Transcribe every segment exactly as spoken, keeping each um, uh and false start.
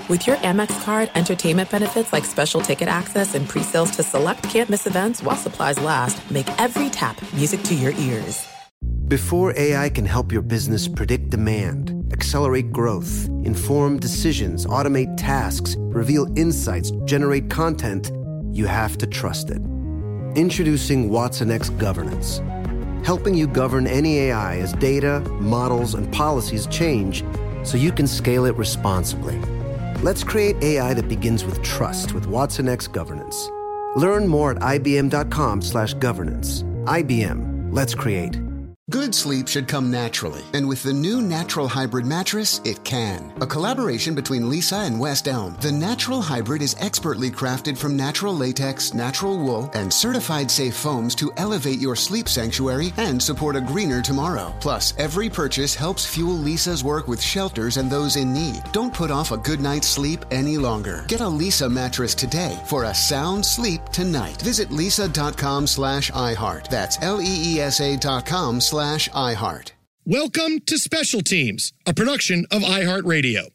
With your Amex card, entertainment benefits like special ticket access and pre-sales to select can't-miss events while supplies last make every tap music to your ears. Before A I can help your business predict demand, accelerate growth, inform decisions, automate tasks, reveal insights, generate content, you have to trust it. Introducing Watson X Governance, helping you govern any A I as data, models, and policies change so you can scale it responsibly. Let's create A I that begins with trust with Watson X Governance. Learn more at ibm.com slash governance. I B M. Let's create. Good sleep should come naturally, and with the new Natural Hybrid mattress, it can. A collaboration between Lisa and West Elm, the Natural Hybrid is expertly crafted from natural latex, natural wool, and certified safe foams to elevate your sleep sanctuary and support a greener tomorrow. Plus, every purchase helps fuel Lisa's work with shelters and those in need. Don't put off a good night's sleep any longer. Get a Lisa mattress today for a sound sleep tonight. Visit lisa.com slash iHeart. That's L-E-E-S-A dot com slash slash iHeart. Welcome to Special Teams, a production of iHeartRadio.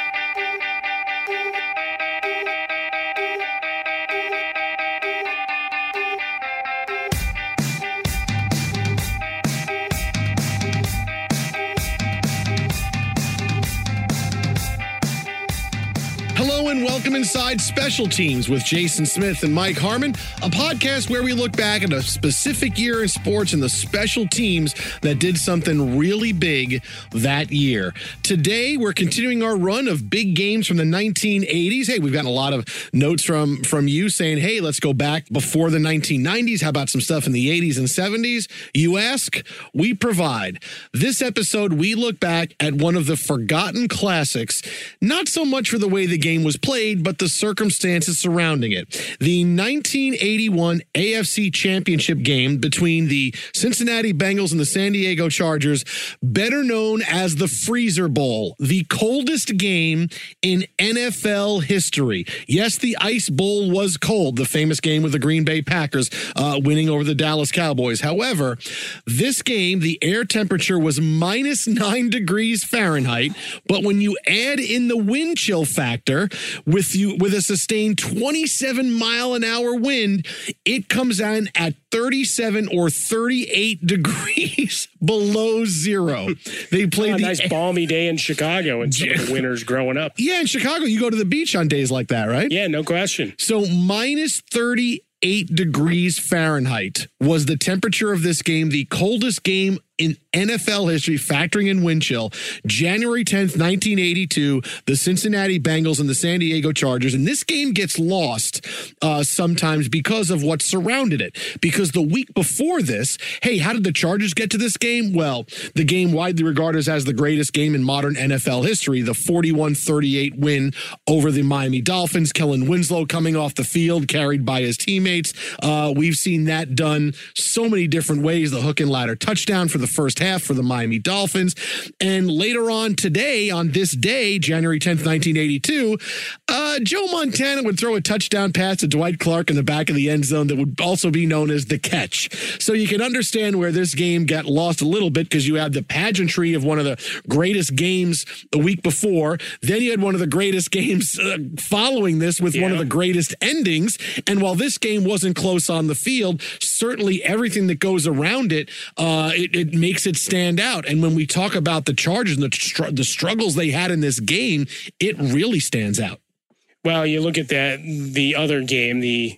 Hello and welcome inside Special Teams with Jason Smith and Mike Harmon, a podcast where we look back at a specific year in sports and the special teams that did something really big that year. Today, we're continuing our run of big games from the nineteen eighties. Hey, we've gotten a lot of notes from, from you saying, hey, let's go back before the nineteen nineties. How about some stuff in the eighties and seventies? You ask, we provide. This episode, we look back at one of the forgotten classics, not so much for the way the game was played, but the circumstances surrounding it. The nineteen eighty-one A F C Championship game between the Cincinnati Bengals and the San Diego Chargers, better known as the Freezer Bowl, the coldest game in N F L history. Yes, the Ice Bowl was cold, the famous game with the Green Bay Packers uh, winning over the Dallas Cowboys. However, this game, the air temperature was minus nine degrees Fahrenheit, but when you add in the wind chill factor, with you with a sustained twenty-seven mile an hour wind, it comes in at thirty-seven or thirty-eight degrees below zero. They played oh, a the nice balmy day in Chicago in some of the winters growing up. Yeah, in Chicago, you go to the beach on days like that, right? Yeah, no question. So minus thirty-eight degrees Fahrenheit was the temperature of this game, the coldest game in N F L history, factoring in wind chill. January tenth, nineteen eighty-two, the Cincinnati Bengals and the San Diego Chargers. And this game gets lost uh, sometimes because of what surrounded it. Because the week before this, hey, how did the Chargers get to this game? Well, the game widely regarded as the greatest game in modern N F L history, the forty-one thirty-eight win over the Miami Dolphins. Kellen Winslow coming off the field, carried by his teammates. Uh, we've seen that done so many different ways. The hook and ladder touchdown for the first half for the Miami Dolphins. And later on today, on this day, January tenth, nineteen eighty-two, uh, Joe Montana would throw a touchdown pass to Dwight Clark in the back of the end zone that would also be known as the catch. So you can understand where this game got lost a little bit, because you had the pageantry of one of the greatest games the week before. Then you had one of the greatest games uh, following this with yeah. one of the greatest endings. And while this game wasn't close on the field, certainly everything that goes around it, uh, it, it makes it stand out. And when we talk about the Chargers and the, str- the struggles they had in this game, it really stands out. Well, you look at that, the other game, the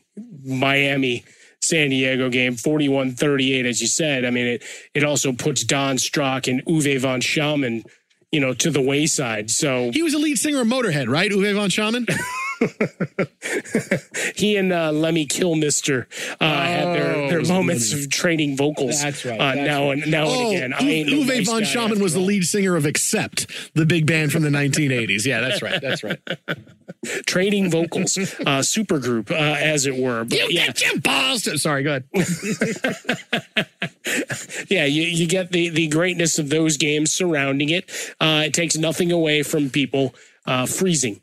Miami San Diego game, forty-one thirty-eight, as you said. I mean, it it also puts Don Strock and Uwe von Schamann, you know, to the wayside. So he was a lead singer of Motorhead, right? Uwe von Schamann? He and uh, Lemmy Kilmister uh, oh, had their, their moments of trading vocals. That's right. Uh, that's now right. and now oh, and again. I Uwe, no Uwe nice von Schamann was the lead singer of Accept, the big band from the nineteen eighties. Yeah, that's right. That's right. Trading vocals, uh, supergroup, uh, as it were. But, you yeah. get your balls to- Sorry, go ahead. Yeah, you, you get the, the greatness of those games surrounding it. Uh, it takes nothing away from people uh, freezing.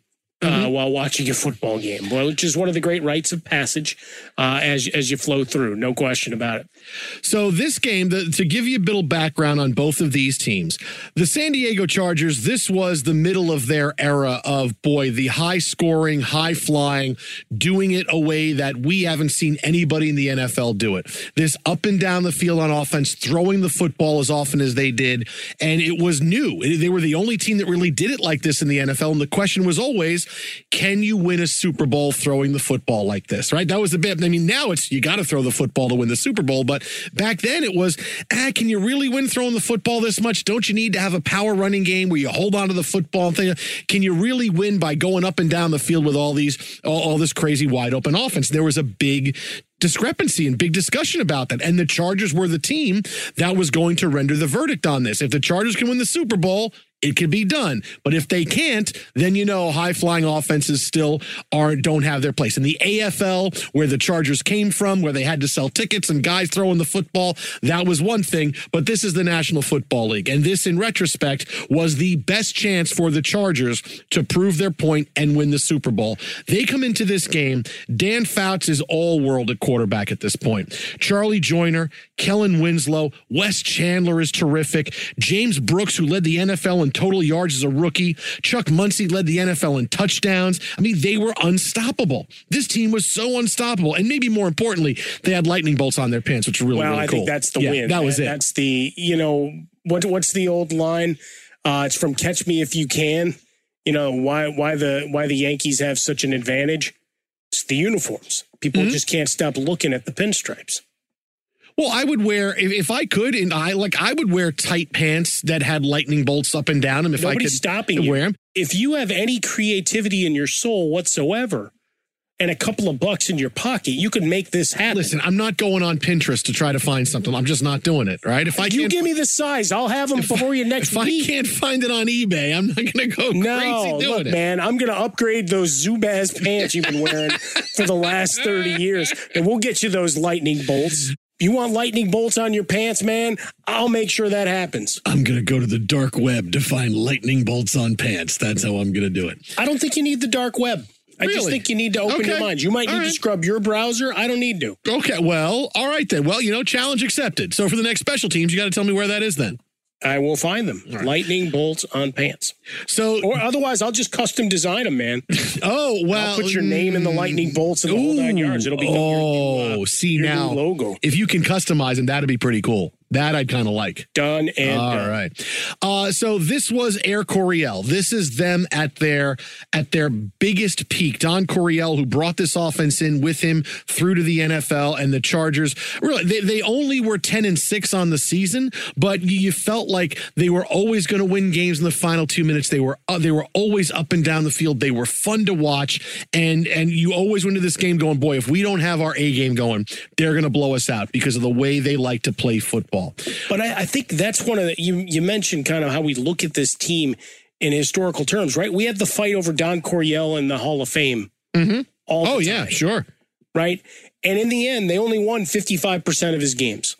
uh, Mm-hmm. while watching a football game, well, which is one of the great rites of passage uh, as as you flow through. No question about it. So this game, the, to give you a bit of background on both of these teams, the San Diego Chargers, this was the middle of their era of, boy, the high-scoring, high-flying, doing it a way that we haven't seen anybody in the N F L do it. This up and down the field on offense, throwing the football as often as they did, and it was new. They were the only team that really did it like this in the N F L, and the question was always, can you win a Super Bowl throwing the football like this, right? That was the bit. I mean, now it's you got to throw the football to win the Super Bowl, but back then it was, ah, can you really win throwing the football this much? Don't you need to have a power running game where you hold on to the football and thing? Can you really win by going up and down the field with all these, all, all this crazy wide open offense? There was a big discrepancy and big discussion about that. And the Chargers were the team that was going to render the verdict on this. If the Chargers can win the Super Bowl, it can be done. But if they can't, then you know high-flying offenses still are don't have their place. In the A F L, where the Chargers came from, where they had to sell tickets and guys throwing the football, that was one thing. But this is the National Football League. And this, in retrospect, was the best chance for the Chargers to prove their point and win the Super Bowl. They come into this game. Dan Fouts is all-world at quarterback at this point. Charlie Joyner, Kellen Winslow, Wes Chandler is terrific. James Brooks, who led the N F L in total yards as a rookie. Chuck Muncie led the N F L in touchdowns. I mean, they were unstoppable. This team was so unstoppable. And maybe more importantly, they had lightning bolts on their pants, which are really, well, really I cool. think that's the yeah, win. That was that, it. That's the, you know, what what's the old line? Uh, it's from Catch Me If You Can. You know, why why the why the Yankees have such an advantage? It's the uniforms. People mm-hmm. just can't stop looking at the pinstripes. Well, I would wear, if, if I could, and I like, I would wear tight pants that had lightning bolts up and down them if Nobody's I could stopping wear you. them. If you have any creativity in your soul whatsoever and a couple of bucks in your pocket, you can make this happen. Listen, I'm not going on Pinterest to try to find something. I'm just not doing it, right? If I you can't, give me the size, I'll have them for you next if week. If I can't find it on eBay, I'm not going to go no, crazy doing look, it. man, I'm going to upgrade those Zubaz pants you've been wearing for the last thirty years, and we'll get you those lightning bolts. You want lightning bolts on your pants, man? I'll make sure that happens. I'm going to go to the dark web to find lightning bolts on pants. That's how I'm going to do it. I don't think you need the dark web. I really? just think you need to open okay. your mind. You might all need right. to scrub your browser. I don't need to. Okay, well, all right then. Well, you know, challenge accepted. So for the next special teams, you got to tell me where that is then. I will find them. Right. Lightning bolts on pants. So, or otherwise, I'll just custom design them, man. Oh, well. I'll put your name in the lightning bolts and the whole nine yards. It'll be oh, your new, uh, see your now, new logo. If you can customize them, that'd be pretty cool. That I'd kind of like. Done and All done. right. Uh, so this was Air Coryell. This is them at their at their biggest peak. Don Coryell, who brought this offense in with him through to the N F L, and the Chargers. Really, they, they only were ten and six on the season, but you felt like they were always going to win games in the final two minutes. They were uh, they were always up and down the field. They were fun to watch, and and you always went into this game going, boy, if we don't have our A game going, they're going to blow us out because of the way they like to play football. But I, I think that's one of the, you, you mentioned kind of how we look at this team in historical terms, right? We had the fight over Don Coryell in the Hall of Fame. Mm-hmm. All oh, the yeah, time, sure. Right? And in the end, they only won fifty-five percent of his games.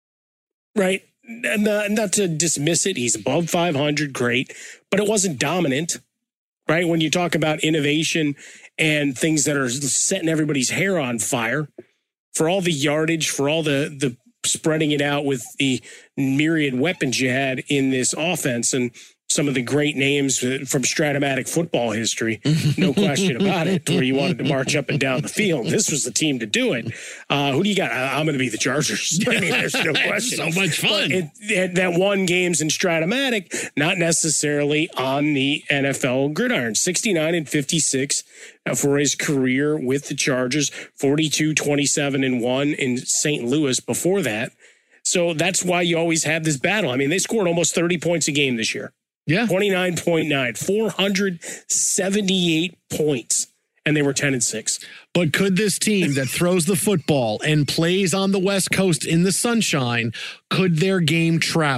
Right? And, uh, not to dismiss it, he's above five hundred, great, but it wasn't dominant. Right? When you talk about innovation and things that are setting everybody's hair on fire, for all the yardage, for all the the spreading it out with the myriad weapons you had in this offense and some of the great names from Stratomatic football history, no question about it, where you wanted to march up and down the field. This was the team to do it. Uh, who do you got? I, I'm going to be the Chargers. I mean, there's no question. So much fun. It, it, that won games in Stratomatic, not necessarily on the N F L gridiron. sixty-nine and fifty-six for his career with the Chargers, forty-two, twenty-seven and one in Saint Louis before that. So that's why you always have this battle. I mean, they scored almost thirty points a game this year. Yeah. twenty-nine point nine, four hundred seventy-eight points, and they were ten and six. But could this team that throws the football and plays on the West Coast in the sunshine, could their game travel?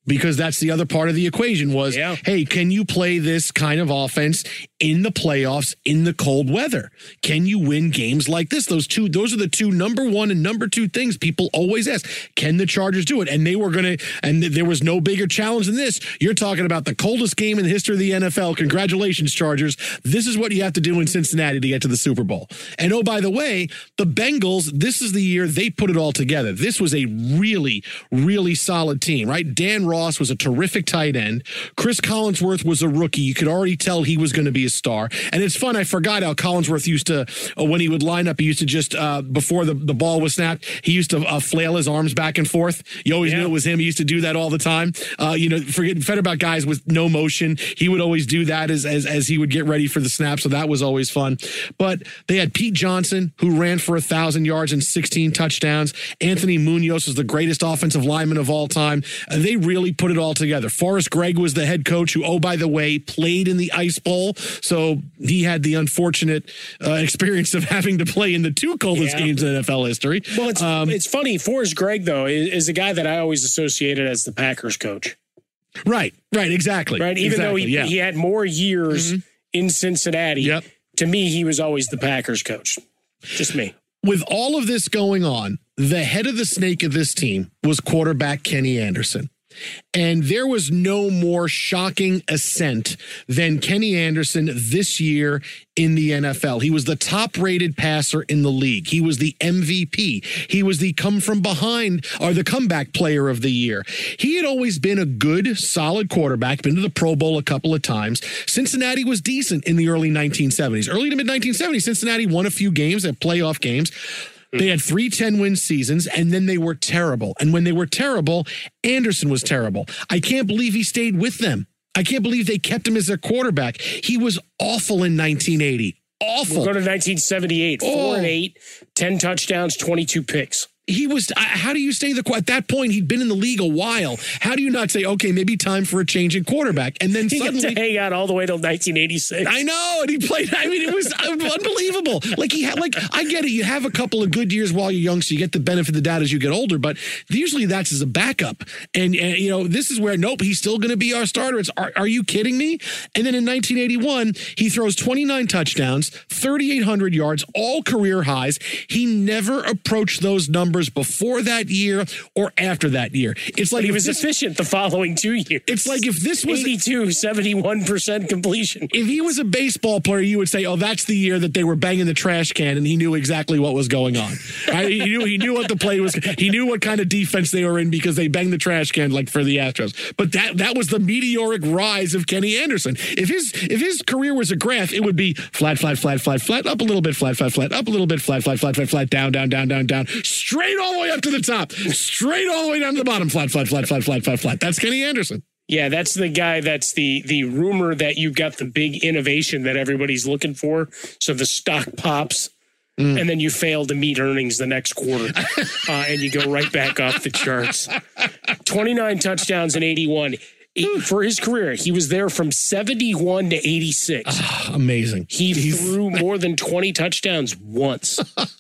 because that's the other part of the equation was, yeah. hey, can you play this kind of offense in the playoffs in the cold weather? Can you win games like this? Those two, those are the two number one and number two things people always ask. Can the Chargers do it? And they were going to, and there was no bigger challenge than this. You're talking about the coldest game in the history of the N F L. Congratulations, Chargers. This is what you have to do in Cincinnati to get to the Super Bowl. And oh, by the way, the Bengals, this is the year they put it all together. This was a really, really solid team, right? Dan Ross was a terrific tight end. Chris Collinsworth was a rookie. You could already tell he was going to be a star. And it's fun. I forgot how Collinsworth used to, uh, when he would line up, he used to just, uh, before the, the ball was snapped, he used to uh, flail his arms back and forth. You always yeah. knew it was him. He used to do that all the time. Uh, you know, forget, forget about guys with no motion. He would always do that as, as, as he would get ready for the snap. So that was always fun. But they had Pete Johnson, who ran for a thousand yards and sixteen touchdowns. Anthony Munoz was the greatest offensive lineman of all time. Uh, they really put it all together. Forrest Gregg was the head coach who, oh, by the way, played in the Ice Bowl. So he had the unfortunate uh, experience of having to play in the two coldest yeah. games in N F L history. Well, it's, um, it's funny. Forrest Gregg, though, is, is a guy that I always associated as the Packers coach. Right, right, exactly. Right, even exactly, though he, yeah. he had more years mm-hmm. in Cincinnati, yep. to me, he was always the Packers coach. Just me. With all of this going on, the head of the snake of this team was quarterback Kenny Anderson. And there was no more shocking ascent than Kenny Anderson this year in the N F L. He was the top-rated passer in the league. He was the M V P. He was the come-from-behind or the comeback player of the year. He had always been a good, solid quarterback, been to the Pro Bowl a couple of times. Cincinnati was decent in the early nineteen seventies. Early to mid-nineteen seventies, Cincinnati won a few games, at playoff games. They had three ten-win seasons, and then they were terrible. And when they were terrible, Anderson was terrible. I can't believe he stayed with them. I can't believe they kept him as their quarterback. He was awful in nineteen eighty. Awful. We'll go to nineteen seventy-eight. Oh. Four and eight, ten touchdowns, twenty-two picks. He was, how do you stay the, at that point, he'd been in the league a while. How do you not say, okay, maybe time for a change in quarterback? And then he suddenly. He got to hang out all the way till nineteen eighty-six. I know. And he played, I mean, it was unbelievable. Like he had, like, I get it. You have a couple of good years while you're young, so you get the benefit of the doubt as you get older, but usually that's as a backup. And, and you know, this is where, nope, he's still going to be our starter. It's, are, are you kidding me? And then in nineteen eighty-one, he throws twenty-nine touchdowns, thirty-eight hundred yards, all career highs. He never approached those numbers before that year or after that year. It's like but he was this, efficient the following two years. It's like if this was eighty-two, seventy-one percent completion. If he was a baseball player, you would say, oh, that's the year that they were banging the trash can and he knew exactly what was going on. Right? He knew he knew what the play was. He knew what kind of defense they were in because they banged the trash can like for the Astros. But that that was the meteoric rise of Kenny Anderson. If his if his career was a graph, it would be flat, flat, flat, flat, flat, up a little bit, flat, flat, flat, up a little bit, flat, flat, flat, flat, flat, down, down, down, down, down, straight all the way up to the top, straight all the way down to the bottom, flat, flat, flat, flat, flat, flat, flat. That's Kenny Anderson. Yeah, that's the guy. That's the the rumor that you've got the big innovation that everybody's looking for. So the stock pops, mm. and then you fail to meet earnings the next quarter, uh, and you go right back off the charts. twenty-nine touchdowns in eighty-one. For his career, he was there from seventy-one to eighty-six. Oh, amazing. He He's... threw more than twenty touchdowns once.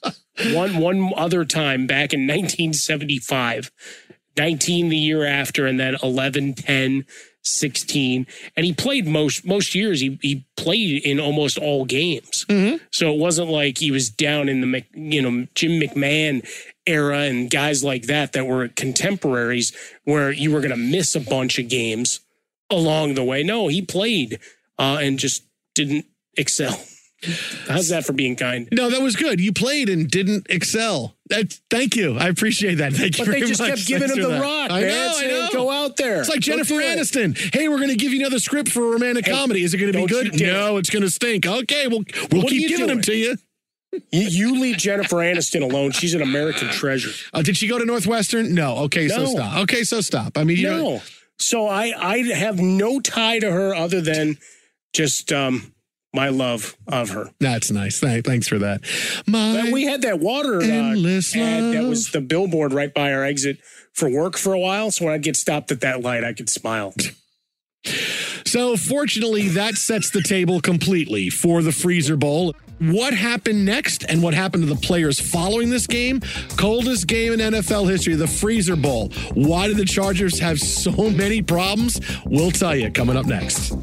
one one other time back in nineteen seventy-five. nineteen the year after, and then eleven, ten, sixteen. And he played most most years. He he played in almost all games. Mm-hmm. So it wasn't like he was down in the, you know, Jim McMahon era and guys like that that were contemporaries where you were going to miss a bunch of games along the way. No, he played uh, and just didn't excel. How's that for being kind? No, that was good. You played and didn't excel. That, thank you. I appreciate that. Thank you but very much. But they just kept giving Thanks him the that. rock, I man. know, I know. Go out there. It's like Jennifer Aniston. Hey, we're going to give you another script for a romantic hey, comedy. Is it going to be good? No, it's going to stink. Okay, well, we'll what keep giving doing? them to you. you. You leave Jennifer Aniston alone. She's an American treasure. Uh, did she go to Northwestern? No. Okay, no. so stop. Okay, so stop. I mean, you no. know. So I, I have no tie to her other than just um, my love of her. That's nice. Thanks for that. My well, we had that water uh, ad that was the billboard right by our exit for work for a while. So when I'd get stopped at that light, I could smile. So fortunately, that sets the table completely for the Freezer Bowl. what happened next and what happened to the players following this game? Coldest game in N F L history, the Freezer Bowl. Why did the Chargers have so many problems? We'll tell you coming up next.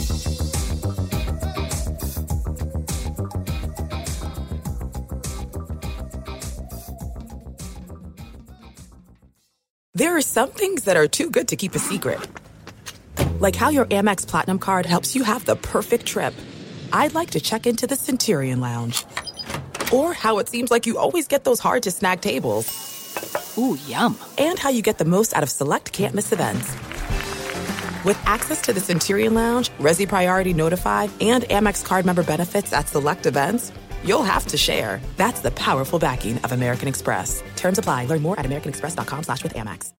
There are some things that are too good to keep a secret. Like how your Amex Platinum card helps you have the perfect trip. I'd like to check into the Centurion Lounge. Or how it seems like you always get those hard-to-snag tables. Ooh, yum. And how you get the most out of select can't-miss events. With access to the Centurion Lounge, Resi Priority Notified, and Amex card member benefits at select events, you'll have to share. That's the powerful backing of American Express. Terms apply. Learn more at americanexpress.com slash with Amex.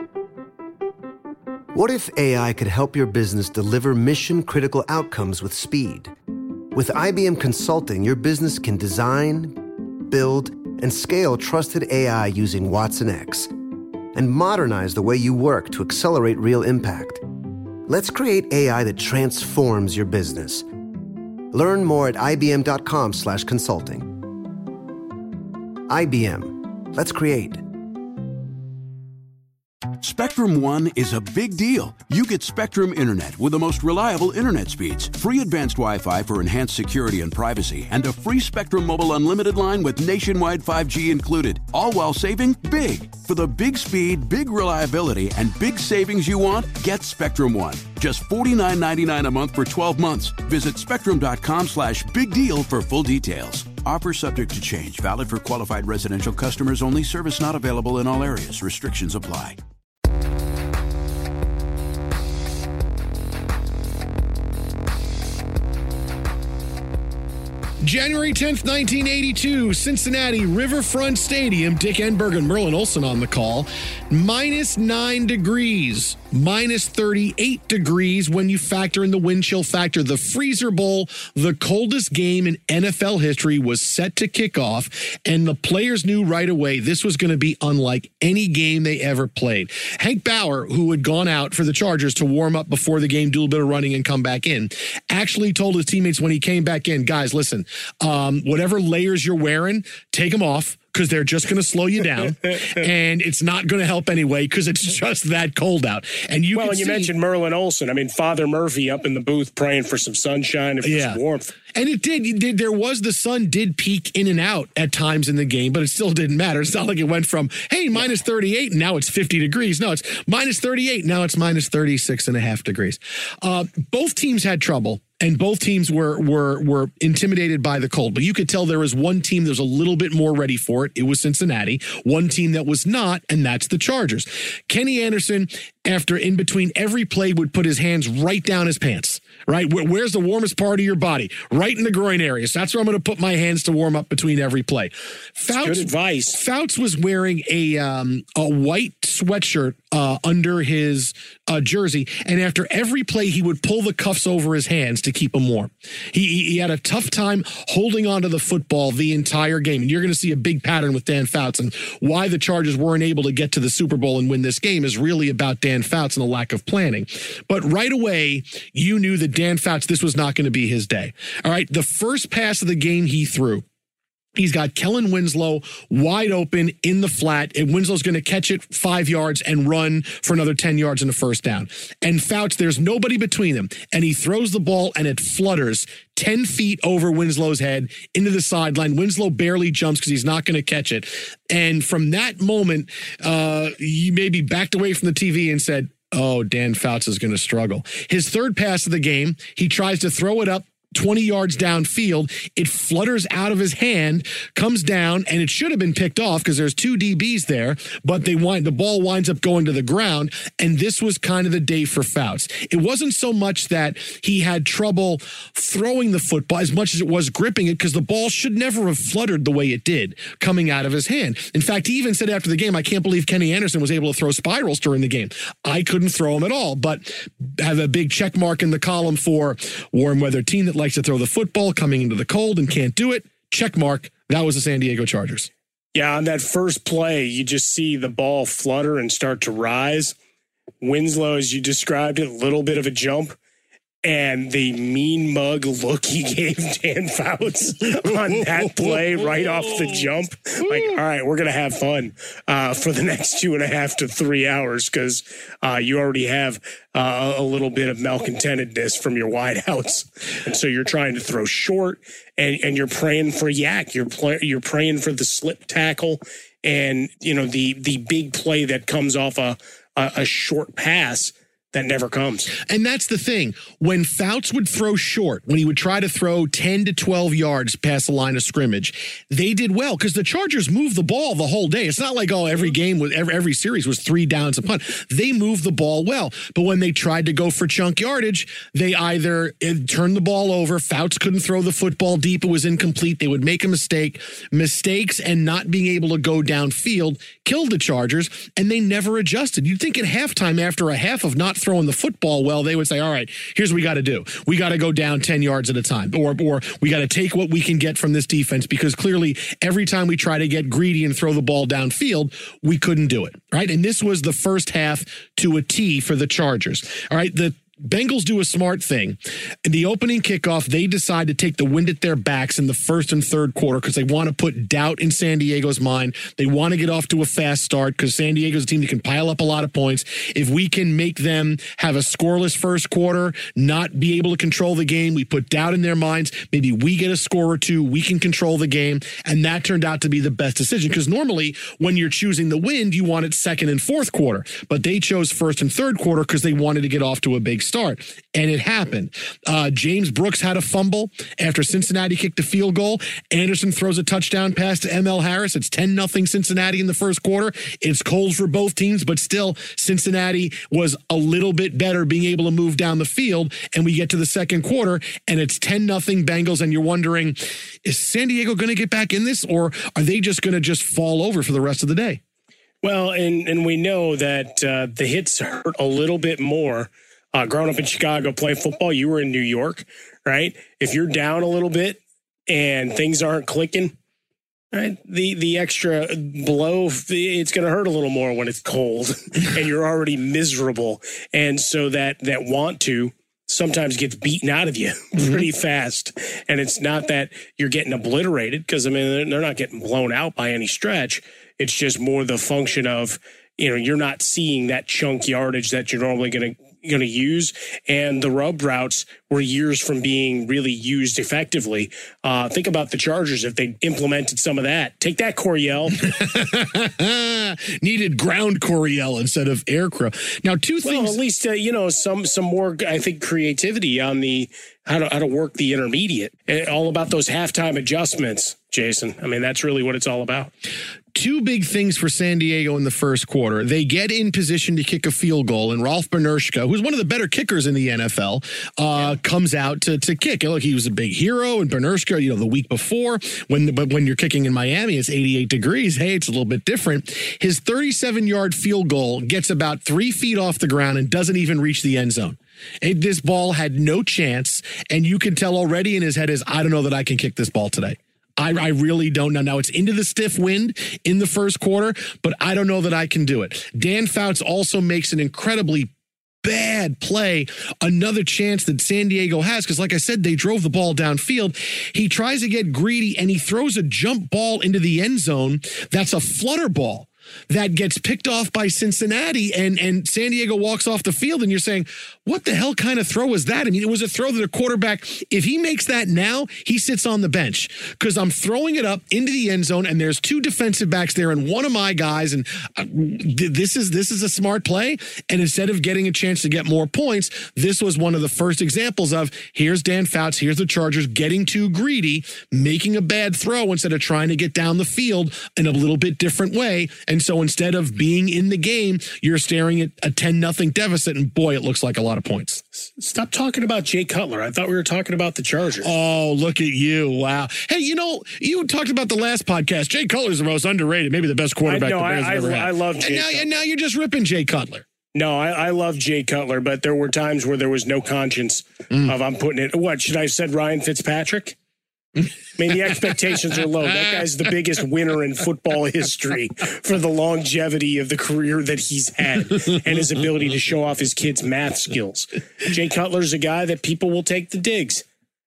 What if A I could help your business deliver mission-critical outcomes with speed? With I B M Consulting, your business can design, build, and scale trusted A I using Watson X and modernize the way you work to accelerate real impact. Let's create A I that transforms your business. Learn more at ibm.com slash consulting. I B M. Let's create. Spectrum One is a big deal. You get Spectrum Internet with the most reliable internet speeds, free advanced Wi-Fi for enhanced security and privacy, and a free Spectrum Mobile Unlimited line with nationwide five G included, all while saving big. For the big speed, big reliability, and big savings you want, get Spectrum One. Just forty-nine ninety-nine a month for twelve months. Visit spectrum.com slash big deal for full details. Offer subject to change. Valid for qualified residential customers only. Service not available in all areas. Restrictions apply. January tenth, nineteen eighty-two, Cincinnati Riverfront Stadium. Dick Enberg and Merlin Olsen on the call. Minus nine degrees, minus thirty-eight degrees when you factor in the wind chill factor. The Freezer Bowl, the coldest game in N F L history, was set to kick off, and the players knew right away this was going to be unlike any game they ever played. Hank Bauer, who had gone out for the Chargers to warm up before the game, do a bit of running and come back in, actually told his teammates when he came back in, guys, listen, Um, whatever layers you're wearing, take them off because they're just going to slow you down, and it's not going to help anyway because it's just that cold out. And you well, can and you see, mentioned Merlin Olsen. I mean, Father Murphy up in the booth praying for some sunshine and for yeah. some warmth. And it did, it did. There was the sun did peak in and out at times in the game, but it still didn't matter. It's not like it went from, hey, minus thirty-eight, and now it's fifty degrees. No, it's minus thirty-eight, now it's minus thirty-six and a half degrees. Uh, both teams had trouble. And both teams were were were intimidated by the cold. But you could tell there was one team that was a little bit more ready for it. It was Cincinnati. One team that was not, and that's the Chargers. Kenny Anderson, after in between every play, would put his hands right down his pants. Right? Where, where's the warmest part of your body? Right in the groin area. So that's where I'm going to put my hands to warm up between every play. Fouts, good advice. Fouts was wearing a um, a white sweatshirt uh, under his uh, jersey, and after every play, he would pull the cuffs over his hands to keep him warm. He, he had a tough time holding onto the football the entire game, and you're going to see a big pattern with Dan Fouts, and why the Chargers weren't able to get to the Super Bowl and win this game is really about Dan Fouts and the lack of planning. But right away, you knew that Dan Fouts, this was not going to be his day. All right, the first pass of the game he threw, he's got Kellen Winslow wide open in the flat, and Winslow's going to catch it five yards and run for another ten yards in the first down. And Fouts, there's nobody between them, and he throws the ball, and it flutters ten feet over Winslow's head into the sideline. Winslow barely jumps because he's not going to catch it. And from that moment, uh, he maybe backed away from the T V and said, oh, Dan Fouts is going to struggle. His third pass of the game, he tries to throw it up twenty yards downfield. It flutters out of his hand, comes down, and it should have been picked off because there's two D Bs there, but they wind, the ball winds up going to the ground, and this was kind of the day for Fouts. It wasn't so much that he had trouble throwing the football as much as it was gripping it, because the ball should never have fluttered the way it did coming out of his hand. In fact, he even said after the game, I can't believe Kenny Anderson was able to throw spirals during the game. I couldn't throw them at all, but have a big check mark in the column for warm weather team that likes to throw the football coming into the cold and can't do it. Check mark. That was the San Diego Chargers. Yeah, on that first play, you just see the ball flutter and start to rise. Winslow, as you described it, a little bit of a jump. And the mean mug look he gave Dan Fouts on that play right off the jump. Like, all right, we're going to have fun uh, for the next two and a half to three hours because uh, you already have uh, a little bit of malcontentedness from your wideouts. And so you're trying to throw short and, and you're praying for yak. You're, play, you're praying for the slip tackle and, you know, the, the big play that comes off a, a, a short pass that never comes. And that's the thing. When Fouts would throw short, when he would try to throw ten to twelve yards past the line of scrimmage, they did well because the Chargers moved the ball the whole day. It's not like, oh, every game, was every, every series was three downs a punt. They moved the ball well. But when they tried to go for chunk yardage, they either turned the ball over, Fouts couldn't throw the football deep, it was incomplete, they would make a mistake. Mistakes and not being able to go downfield killed the Chargers, and they never adjusted. You'd think at halftime, after a half of not throwing the football well, they would say, all right, here's what we got to do. We got to go down ten yards at a time, or or we got to take what we can get from this defense, because clearly every time we try to get greedy and throw the ball downfield, we couldn't do it, right? And this was the first half to a T for the Chargers. All right, the Bengals do a smart thing. In the opening kickoff, they decide to take the wind at their backs in the first and third quarter because they want to put doubt in San Diego's mind. They want to get off to a fast start because San Diego's a team that can pile up a lot of points. If we can make them have a scoreless first quarter, not be able to control the game, we put doubt in their minds. Maybe we get a score or two, we can control the game. And that turned out to be the best decision because normally when you're choosing the wind, you want it second and fourth quarter. But they chose first and third quarter because they wanted to get off to a big start. And it happened. Uh, James Brooks had a fumble after Cincinnati kicked a field goal. Anderson throws a touchdown pass to M L Harris. It's ten nothing Cincinnati in the first quarter. It's cold for both teams, but still Cincinnati was a little bit better being able to move down the field. And we get to the second quarter and it's ten nothing Bengals. And you're wondering, is San Diego going to get back in this, or are they just going to just fall over for the rest of the day? Well, and, and we know that uh, the hits hurt a little bit more. Uh, growing up in Chicago, playing football, you were in New York, right? If you're down a little bit and things aren't clicking, right, the the extra blow, it's going to hurt a little more when it's cold and you're already miserable. And so that that want to sometimes gets beaten out of you pretty fast. And it's not that you're getting obliterated because, I mean, they're not getting blown out by any stretch. It's just more the function of, you know, you're not seeing that chunk yardage that you're normally going to going to use, and the rub routes were years from being really used effectively. Uh, think about the Chargers if they implemented some of that. Take that, Coryell. Needed ground Coryell instead of aircraft. Now, two things. Well, at least uh, you know some some more, I think, creativity on the how to how to work the intermediate. All about those halftime adjustments, Jason. I mean, that's really what it's all about. Two big things for San Diego in the first quarter. They get in position to kick a field goal, and Ralph Bernershka, who's one of the better kickers in the N F L, uh, yeah. comes out to to kick. And look, he was a big hero, and Bernershka, you know, the week before, when but when you're kicking in Miami, it's eighty-eight degrees. Hey, it's a little bit different. His thirty-seven-yard field goal gets about three feet off the ground and doesn't even reach the end zone. It, this ball had no chance, and you can tell already in his head is, I don't know that I can kick this ball today. I, I really don't know. Now, it's into the stiff wind in the first quarter, but I don't know that I can do it. Dan Fouts also makes an incredibly bad play, another chance that San Diego has, because like I said, they drove the ball downfield. He tries to get greedy, and he throws a jump ball into the end zone. That's a flutter ball that gets picked off by Cincinnati, and, and San Diego walks off the field, and you're saying, what the hell kind of throw was that? I mean, it was a throw that a quarterback, if he makes that now, he sits on the bench, because I'm throwing it up into the end zone, and there's two defensive backs there and one of my guys, and uh, this is this is a smart play, and instead of getting a chance to get more points, this was one of the first examples of, here's Dan Fouts, here's the Chargers getting too greedy, making a bad throw instead of trying to get down the field in a little bit different way. And so instead of being in the game, you're staring at a ten nothing deficit, and boy, it looks like a lot of points. Stop talking about Jay Cutler. I thought we were talking about the Chargers. Oh, look at you. Wow. Hey, you know, you talked about the last podcast. Jay Cutler's the most underrated, maybe the best quarterback I know, the Bears I, have ever I, had. I love Jay and now, Cutler. and now you're just ripping Jay Cutler. No, I, I love Jay Cutler, but there were times where there was no conscience mm. of I'm putting it. What, should I have said Ryan Fitzpatrick? I mean, the expectations are low. That guy's the biggest winner in football history for the longevity of the career that he's had and his ability to show off his kids' math skills. Jay Cutler's a guy that people will take the digs.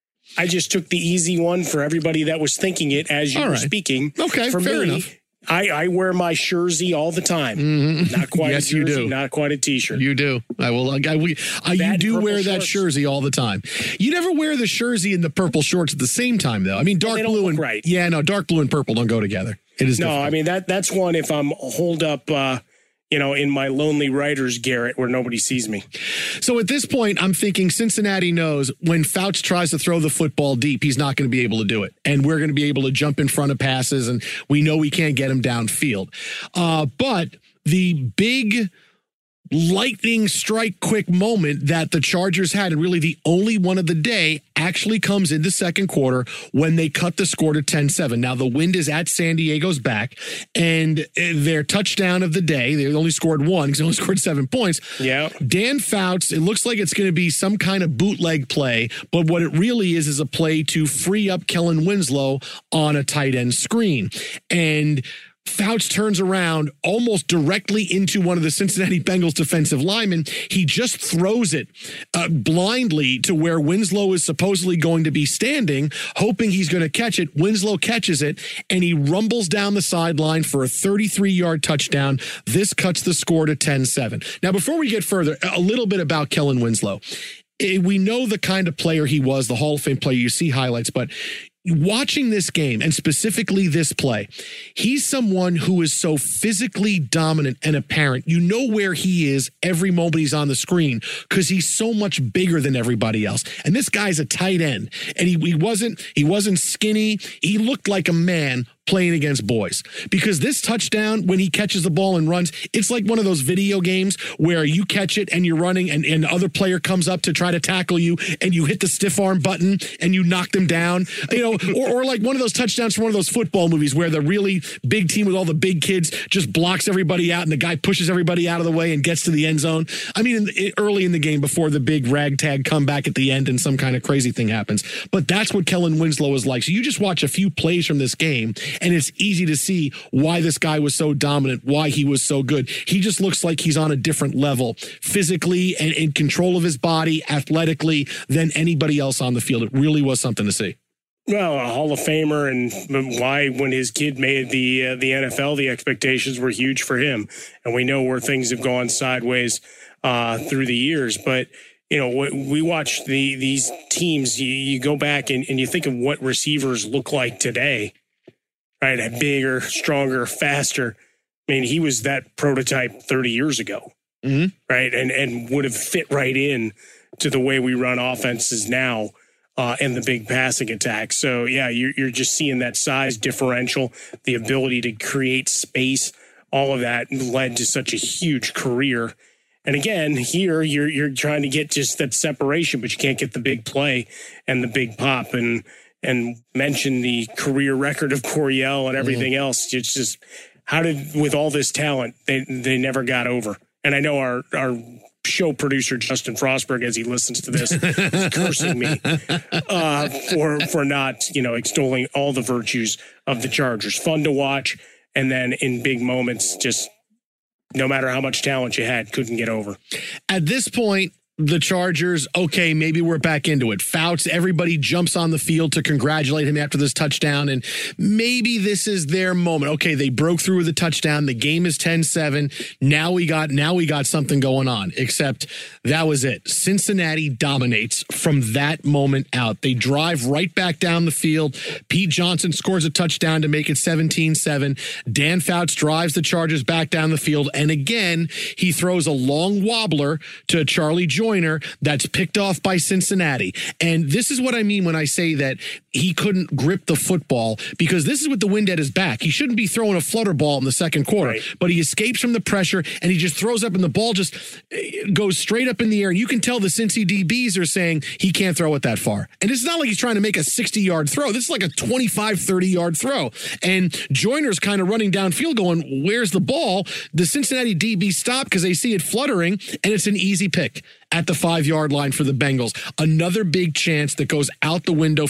I just took the easy one for everybody that was thinking it as you all were right. speaking. Okay, for fair me, enough. I, I wear my jersey all the time. Mm-hmm. Not quite yes, a jersey, you do. not quite a T-shirt. You do. I will. I, we, I, you do wear that shorts. jersey all the time. You never wear the jersey and the purple shorts at the same time, though. I mean, dark well, blue and right. yeah, no, dark blue and purple don't go together. It is no. difficult. I mean that that's one. If I'm holed up, uh, you know, in my lonely writer's garret where nobody sees me. So at this point, I'm thinking Cincinnati knows when Fouts tries to throw the football deep, he's not going to be able to do it. And we're going to be able to jump in front of passes, and we know we can't get him downfield. Uh, but the big lightning strike quick moment that the Chargers had, and really the only one of the day, actually comes in the second quarter when they cut the score to ten seven. Now, the wind is at San Diego's back, and their touchdown of the day, they only scored one because they only scored seven points. Yeah. Dan Fouts, it looks like it's going to be some kind of bootleg play, but what it really is is a play to free up Kellen Winslow on a tight end screen. And Fouts turns around almost directly into one of the Cincinnati Bengals defensive linemen. He just throws it uh, blindly to where Winslow is supposedly going to be standing, hoping he's going to catch it. Winslow catches it, and he rumbles down the sideline for a thirty-three-yard touchdown. This cuts the score to ten seven. Now, before we get further, a little bit about Kellen Winslow. We know the kind of player he was, the Hall of Fame player. You see highlights, but watching this game, and specifically this play, he's someone who is so physically dominant and apparent. You know where he is every moment he's on the screen because he's so much bigger than everybody else. And this guy's a tight end, and he, he wasn't he wasn't skinny. He looked like a man playing against boys, because this touchdown, when he catches the ball and runs, it's like one of those video games where you catch it and you're running and, and the other player comes up to try to tackle you and you hit the stiff arm button and you knock them down, you know, or, or like one of those touchdowns from one of those football movies where the really big team with all the big kids just blocks everybody out and the guy pushes everybody out of the way and gets to the end zone. I mean, in the, early in the game before the big ragtag comeback at the end and some kind of crazy thing happens. But that's what Kellen Winslow is like. So you just watch a few plays from this game and it's easy to see why this guy was so dominant, why he was so good. He just looks like he's on a different level physically and in control of his body, athletically, than anybody else on the field. It really was something to see. Well, a Hall of Famer, and why when his kid made the uh, the N F L, the expectations were huge for him. And we know where things have gone sideways uh, through the years. But, you know, we watch the these teams, you, you go back and, and you think of what receivers look like today. Right, bigger, stronger, faster. I mean, he was that prototype thirty years ago, mm-hmm. right? And and would have fit right in to the way we run offenses now uh, and the big passing attack. So, yeah, you're, you're just seeing that size differential, the ability to create space, all of that led to such a huge career. And again, here you're you're trying to get just that separation, but you can't get the big play and the big pop. And and mention the career record of Coryell and everything mm. else. It's just, how did, with all this talent, they they never got over. And I know our, our show producer, Justin Frostberg, as he listens to this, is cursing me uh, for, for not, you know, extolling all the virtues of the Chargers. Fun to watch. And then in big moments, just no matter how much talent you had, couldn't get over. At this point, the Chargers, okay, maybe we're back into it. Fouts, everybody jumps on the field to congratulate him after this touchdown, and maybe this is their moment. Okay, they broke through with the touchdown. The game is ten seven. Now we got now we got something going on, except that was it. Cincinnati dominates from that moment out. They drive right back down the field. Pete Johnson scores a touchdown to make it seventeen seven. Dan Fouts drives the Chargers back down the field, and again, he throws a long wobbler to Charlie Joyner that's picked off by Cincinnati. And this is what I mean when I say that he couldn't grip the football, because this is with the wind at his back. He shouldn't be throwing a flutter ball in the second quarter, right. But he escapes from the pressure and he just throws up and the ball just goes straight up in the air. And you can tell the Cincy D Bs are saying he can't throw it that far. And it's not like he's trying to make a sixty-yard throw. This is like a twenty-five, thirty-yard throw. And Joyner's kind of running downfield going, where's the ball? The Cincinnati D B stop because they see it fluttering, and it's an easy pick at the five-yard line for the Bengals. Another big chance that goes out the window for San Diego.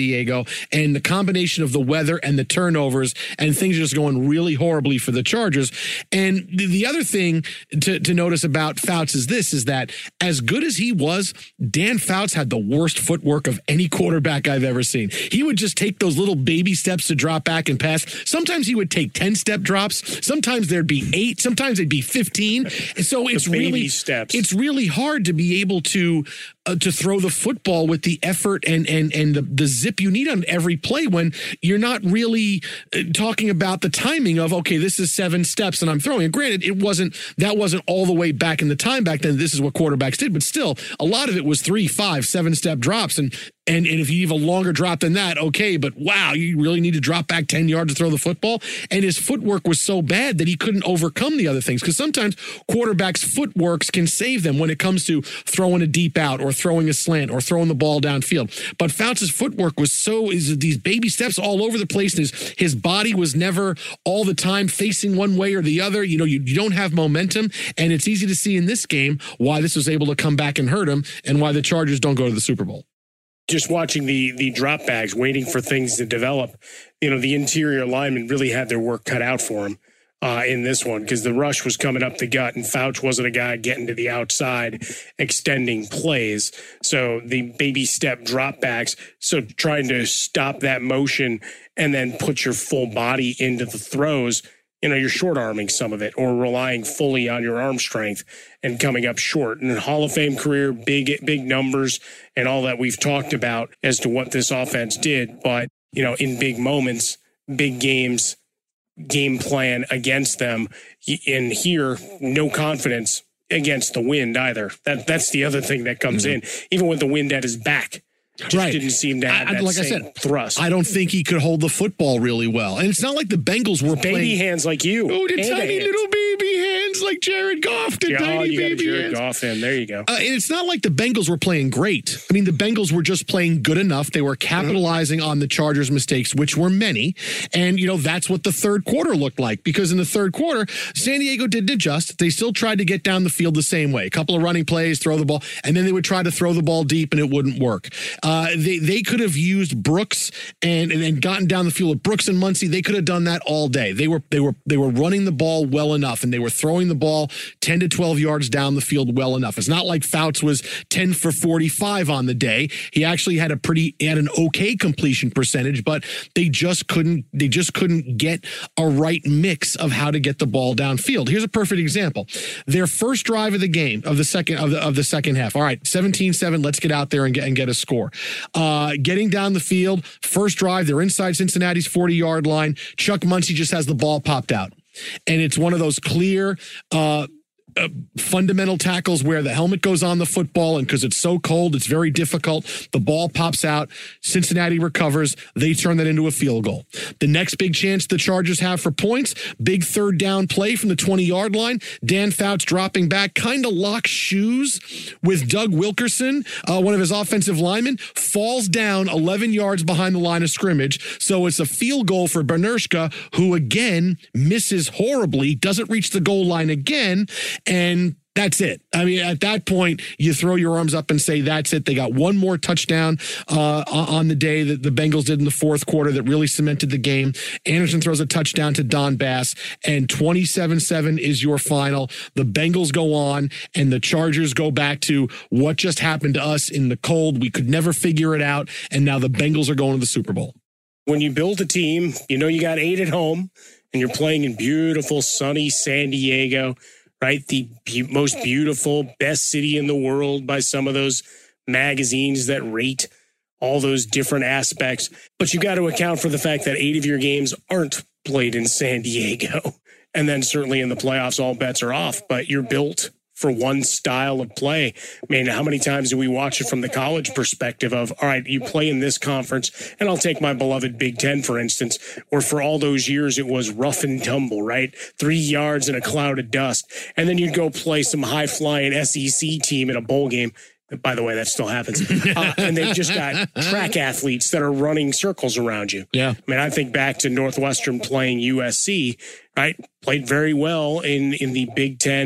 Diego, and the combination of the weather and the turnovers and things are just going really horribly for the Chargers. And the, the other thing to, to notice about Fouts is this, is that as good as he was, Dan Fouts had the worst footwork of any quarterback I've ever seen. He would just take those little baby steps to drop back and pass. Sometimes he would take ten-step drops. Sometimes there'd be eight. Sometimes it'd be fifteen. And so it's really steps. It's really hard to be able to uh, to throw the football with the effort and and and the, the zip you need on every play when you're not really uh, talking about the timing of, okay, this is seven steps and I'm throwing. And granted, it wasn't that wasn't all the way back in the time back then. This is what quarterbacks did, but still, a lot of it was three, five, seven step drops. And And, and if you have a longer drop than that, okay, but wow, you really need to drop back ten yards to throw the football. And his footwork was so bad that he couldn't overcome the other things, because sometimes quarterbacks' footworks can save them when it comes to throwing a deep out or throwing a slant or throwing the ball downfield. But Fouts' footwork was so, is these baby steps all over the place. And his, his body was never all the time facing one way or the other. You know, you, you don't have momentum. And it's easy to see in this game why this was able to come back and hurt him and why the Chargers don't go to the Super Bowl. Just watching the the drop backs, waiting for things to develop, you know, the interior linemen really had their work cut out for him uh, in this one, because the rush was coming up the gut and Fouts wasn't a guy getting to the outside, extending plays. So the baby step drop backs, so trying to stop that motion and then put your full body into the throws, you know, you're short arming some of it or relying fully on your arm strength and coming up short. And in Hall of Fame career, big, big numbers and all that we've talked about as to what this offense did. But, you know, in big moments, big games, game plan against them. In here, no confidence against the wind either. That That's the other thing that comes mm-hmm. in, even with the wind at his back. Just right. didn't seem to have I, that like same I said, thrust. I don't think he could hold the football really well. And it's not like the Bengals were baby playing. hands like you. Oh, the tiny hands. little baby hands like Jared Goff. The yeah, tiny oh, you baby got Jared hands. Goff in. There you go. Uh, and it's not like the Bengals were playing great. I mean, the Bengals were just playing good enough. They were capitalizing on the Chargers' mistakes, which were many. And, you know, that's what the third quarter looked like, because in the third quarter, San Diego didn't adjust. They still tried to get down the field the same way. A couple of running plays, throw the ball, and then they would try to throw the ball deep and it wouldn't work. Uh, they, they could have used Brooks and, and and gotten down the field with Brooks and Muncie. They could have done that all day. They were they were they were running the ball well enough, and they were throwing the ball ten to twelve yards down the field well enough. It's not like Fouts was ten for forty-five on the day. He actually had a pretty had an okay completion percentage, but they just couldn't they just couldn't get a right mix of how to get the ball downfield. Here's a perfect example. Their first drive of the game of the second of the of the second half. All right, seventeen seven, let's get out there and get and get a score. Uh, getting down the field, first drive, they're inside Cincinnati's forty-yard line. Chuck Muncie just has the ball popped out. And it's one of those clear uh Uh, fundamental tackles where the helmet goes on the football, and because it's so cold, it's very difficult. The ball pops out. Cincinnati recovers. They turn that into a field goal. The next big chance the Chargers have for points, big third down play from the twenty-yard line. Dan Fouts dropping back, kind of locks shoes with Doug Wilkerson, uh, one of his offensive linemen, falls down eleven yards behind the line of scrimmage. So it's a field goal for Bernershka, who again misses horribly, doesn't reach the goal line again. And that's it. I mean, at that point, you throw your arms up and say, that's it. They got one more touchdown uh, on the day that the Bengals did in the fourth quarter that really cemented the game. Anderson throws a touchdown to Don Bass, and twenty-seven seven is your final. The Bengals go on, and the Chargers go back to what just happened to us in the cold. We could never figure it out, and now the Bengals are going to the Super Bowl. When you build a team, you know you got eight at home, and you're playing in beautiful, sunny San Diego, right? The be- most beautiful, best city in the world by some of those magazines that rate all those different aspects. But you got to account for the fact that eight of your games aren't played in San Diego. And then certainly in the playoffs, all bets are off. But you're built for one style of play. I mean, how many times do we watch it from the college perspective of, all right, you play in this conference, and I'll take my beloved Big Ten, for instance, where for all those years it was rough and tumble, right? Three yards in a cloud of dust. And then you'd go play some high-flying S E C team in a bowl game. By the way, that still happens. Uh, and they've just got track athletes that are running circles around you. Yeah. I mean, I think back to Northwestern playing U S C, right? Played very well in, in the Big Ten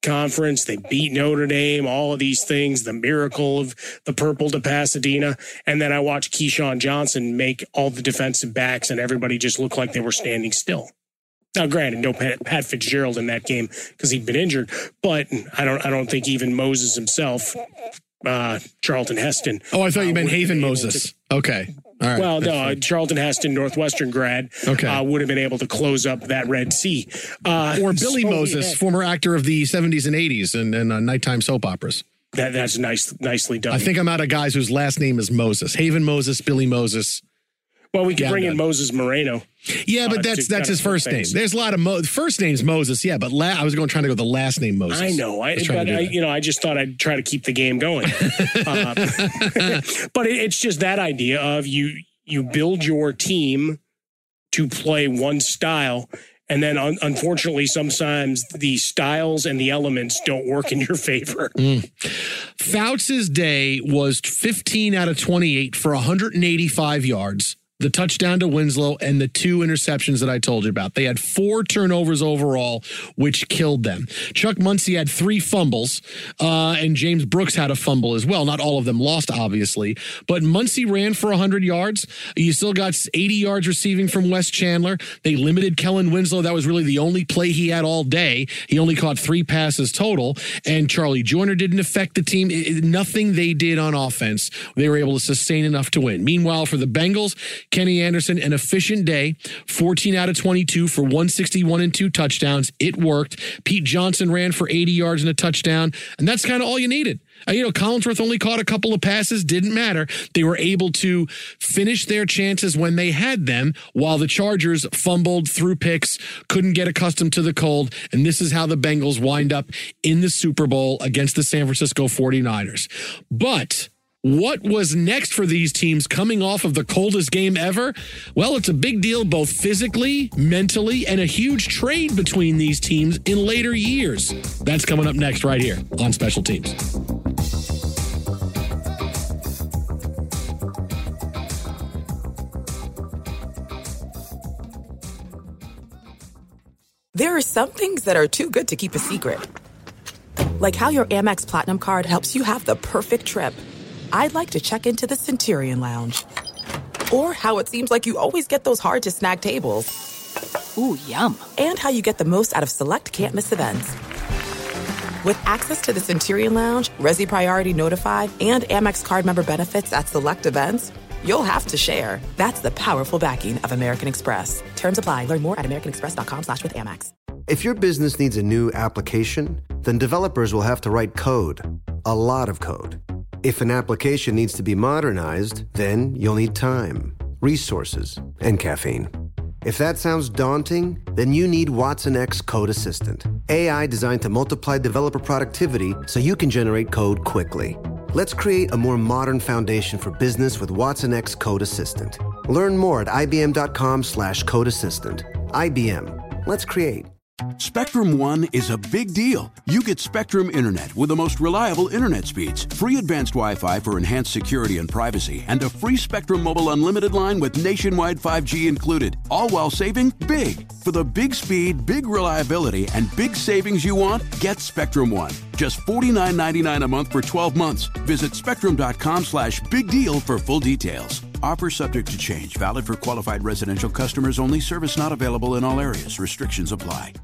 conference. They beat Notre Dame, all of these things, the miracle of the purple to Pasadena. And then I watched Keyshawn Johnson make all the defensive backs and everybody just looked like they were standing still. Now, granted, no Pat, Pat Fitzgerald in that game because he'd been injured, but I don't I don't think even Moses himself, uh, Charlton Heston. Oh, I thought you uh, meant Haven Moses. To, okay. All right. Well, no, uh, Charlton Heston, Northwestern grad, okay. uh, would have been able to close up that Red Sea. Uh, or Billy so Moses, had, former actor of the seventies and eighties and, and uh, nighttime soap operas. That, that's nice, nicely done. I think I'm out of guys whose last name is Moses. Haven Moses, Billy Moses. Well, we could yeah, bring in Moses Moreno. Yeah, but uh, that's that's his first name. There's a lot of Mo- first name's Moses, yeah, but la- I was going trying to go with the last name Moses. I know, I, I but I, you know, I just thought I'd try to keep the game going. uh, but it, it's just that idea of you you build your team to play one style, and then un- unfortunately, sometimes the styles and the elements don't work in your favor. Mm. Fouts' day was fifteen out of twenty-eight for one hundred eighty-five yards. The touchdown to Winslow and the two interceptions that I told you about. They had four turnovers overall, which killed them. Chuck Muncie had three fumbles, uh, and James Brooks had a fumble as well. Not all of them lost, obviously, but Muncie ran for one hundred yards. You still got eighty yards receiving from Wes Chandler. They limited Kellen Winslow. That was really the only play he had all day. He only caught three passes total, and Charlie Joyner didn't affect the team. It, it, nothing they did on offense, they were able to sustain enough to win. Meanwhile, for the Bengals, Kenny Anderson, an efficient day, fourteen out of twenty-two for one sixty-one and two touchdowns. It worked. Pete Johnson ran for eighty yards and a touchdown, and that's kind of all you needed. Uh, you know, Collinsworth only caught a couple of passes, didn't matter. They were able to finish their chances when they had them, while the Chargers fumbled, threw picks, couldn't get accustomed to the cold, and this is how the Bengals wind up in the Super Bowl against the San Francisco forty-niners. But what was next for these teams coming off of the coldest game ever? Well, it's a big deal both physically, mentally, and a huge trade between these teams in later years. That's coming up next right here on Special Teams. There are some things that are too good to keep a secret. Like how your Amex Platinum card helps you have the perfect trip. I'd like to check into the Centurion Lounge. Or how it seems like you always get those hard-to-snag tables. Ooh, yum. And how you get the most out of select can't-miss events. With access to the Centurion Lounge, Resi Priority Notified, and Amex card member benefits at select events, you'll have to share. That's the powerful backing of American Express. Terms apply. Learn more at americanexpress.com slash with Amex. If your business needs a new application, then developers will have to write code. A lot of code. If an application needs to be modernized, then you'll need time, resources, and caffeine. If that sounds daunting, then you need Watson X Code Assistant, A I designed to multiply developer productivity so you can generate code quickly. Let's create a more modern foundation for business with Watson X Code Assistant. Learn more at ibm.com slash code assistant. I B M. Let's create. Spectrum One is a big deal. You get Spectrum Internet with the most reliable internet speeds, free advanced Wi-Fi for enhanced security and privacy, and a free Spectrum Mobile Unlimited line with nationwide five G included, all while saving big. For the big speed, big reliability, and big savings you want, get Spectrum One. Just forty-nine ninety-nine a month for twelve months. Visit spectrum.com slash big deal for full details. Offer subject to change. Valid for qualified residential customers only. Service not available in all areas. Restrictions apply.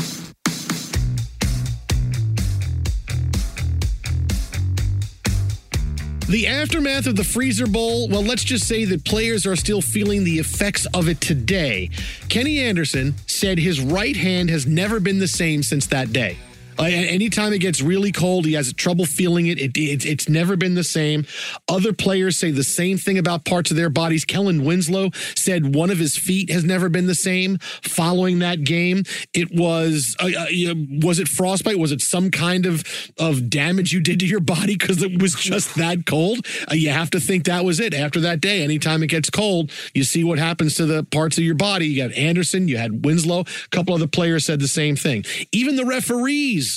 The aftermath of the Freezer Bowl, well, let's just say that players are still feeling the effects of it today. Kenny Anderson said his right hand has never been the same since that day. Uh, anytime it gets really cold, he has trouble feeling it. It, it. It's never been the same. Other players say the same thing about parts of their bodies. Kellen Winslow said one of his feet has never been the same following that game. It was, uh, uh, was it frostbite? Was it some kind of, of damage you did to your body because it was just that cold? Uh, you have to think that was it. After that day, anytime it gets cold, you see what happens to the parts of your body. You got Anderson, you had Winslow. A couple other players said the same thing. Even the referees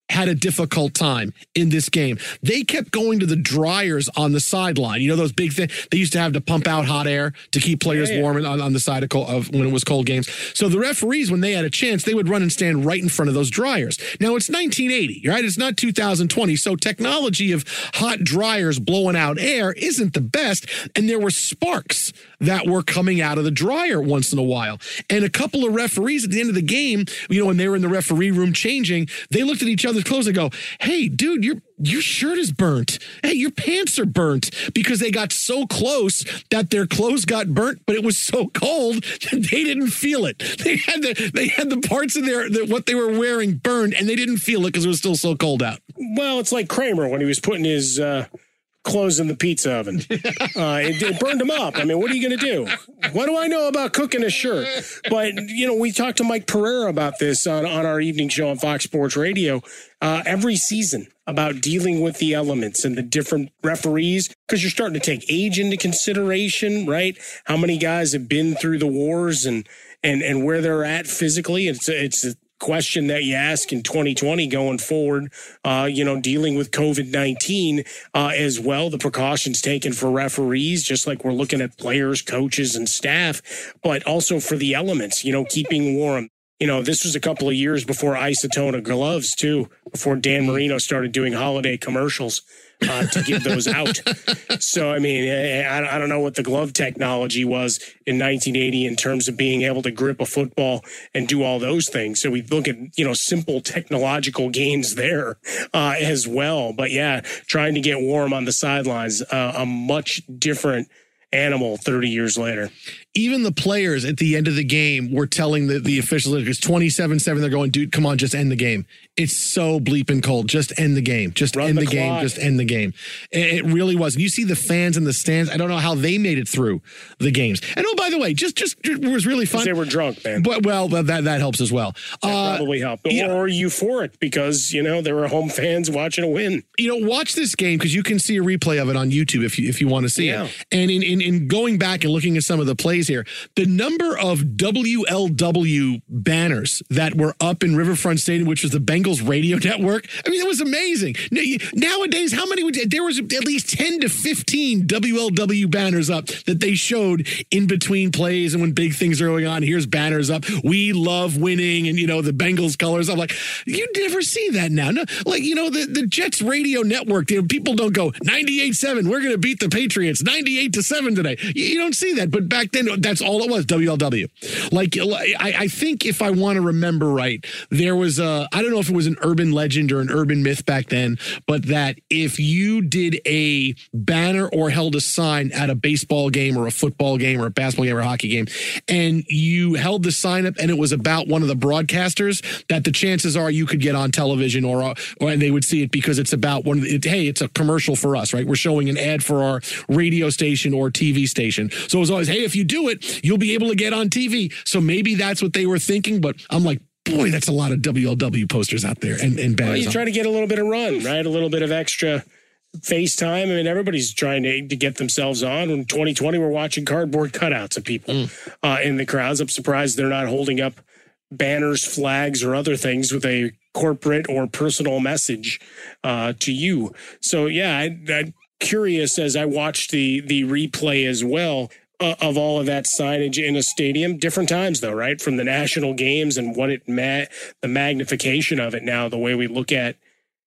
had a difficult time in this game. They kept going to the dryers on the sideline. You know, those big things they used to have to pump out hot air to keep players yeah, yeah. warm on, on the side of, cold, of when it was cold games. So the referees, when they had a chance, they would run and stand right in front of those dryers. Now it's nineteen eighty, right? It's not two thousand twenty. So technology of hot dryers blowing out air isn't the best. And there were sparks that were coming out of the dryer once in a while. And a couple of referees at the end of the game, you know, when they were in the referee room changing, they looked at each other's clothes and go, hey, dude, your your shirt is burnt. Hey, your pants are burnt, because they got so close that their clothes got burnt, but it was so cold that they didn't feel it. They had the they had the parts of their, the, what they were wearing burned, and they didn't feel it because it was still so cold out. Well, it's like Kramer when he was putting his uh, clothes in the pizza oven. Uh, it, it burned him up. I mean, what are you going to do? What do I know about cooking a shirt? But, you know, we talked to Mike Pereira about this on, on our evening show on Fox Sports Radio uh, every season about dealing with the elements and the different referees, because you're starting to take age into consideration, right? How many guys have been through the wars and and and where they're at physically. It's a, it's a question that you ask in twenty twenty going forward, uh, you know, dealing with COVID nineteen uh, as well, the precautions taken for referees, just like we're looking at players, coaches, and staff, but also for the elements, you know, keeping warm. You know, this was a couple of years before Isotona gloves, too, before Dan Marino started doing holiday commercials uh, to give those out. So, I mean, I, I don't know what the glove technology was in nineteen eighty in terms of being able to grip a football and do all those things. So we look at, you know, simple technological gains there uh, as well. But, yeah, trying to get warm on the sidelines, uh, a much different animal thirty years later. Even the players at the end of the game were telling the, the officials, it's twenty-seven seven, they're going, dude, come on, just end the game. It's so bleeping cold. Just end the game. Just Run end the, the game. Just end the game. It really was. And you see the fans in the stands. I don't know how they made it through the games. And oh, by the way, just just it was really fun. They were drunk, man. But, well, that that helps as well. That uh, probably helped. Or, yeah. or euphoric because, you know, there were home fans watching a win. You know, watch this game because you can see a replay of it on YouTube if you if you want to see yeah. it. And in, in, in going back and looking at some of the plays here, the number of W L W banners that were up in Riverfront Stadium, which was the Bengals radio network. I mean, it was amazing. Nowadays, how many would there was at least ten to fifteen W L W banners up that they showed in between plays and when big things are going on. Here's banners up. We love winning, and you know the Bengals colors. I'm like, you never see that now. No, like you know the, the Jets radio network. You know, people don't go ninety-eight seven. We're going to beat the Patriots ninety-eight to seven today. You, you don't see that. But back then, that's all it was. W L W. Like I, I think if I want to remember right, there was a I don't know if it was an urban legend or an urban myth back then, but that if you did a banner or held a sign at a baseball game or a football game or a basketball game or a hockey game, and you held the sign up and it was about one of the broadcasters, that the chances are you could get on television or or and they would see it because it's about one of the, it, hey, it's a commercial for us, right? We're showing an ad for our radio station or T V station. So it was always, hey, if you do it, you'll be able to get on T V. So maybe that's what they were thinking, but I'm like, boy, that's a lot of W L W posters out there and, and banners. Well, you try to get a little bit of run, right? A little bit of extra face time. I mean, everybody's trying to, to get themselves on. In twenty twenty, we're watching cardboard cutouts of people mm. uh, in the crowds. I'm surprised they're not holding up banners, flags, or other things with a corporate or personal message uh, to you. So, yeah, I, I'm curious as I watched the the replay as well. Uh, of all of that signage in a stadium, different times though, right? From the national games and what it ma- the magnification of it now, the way we look at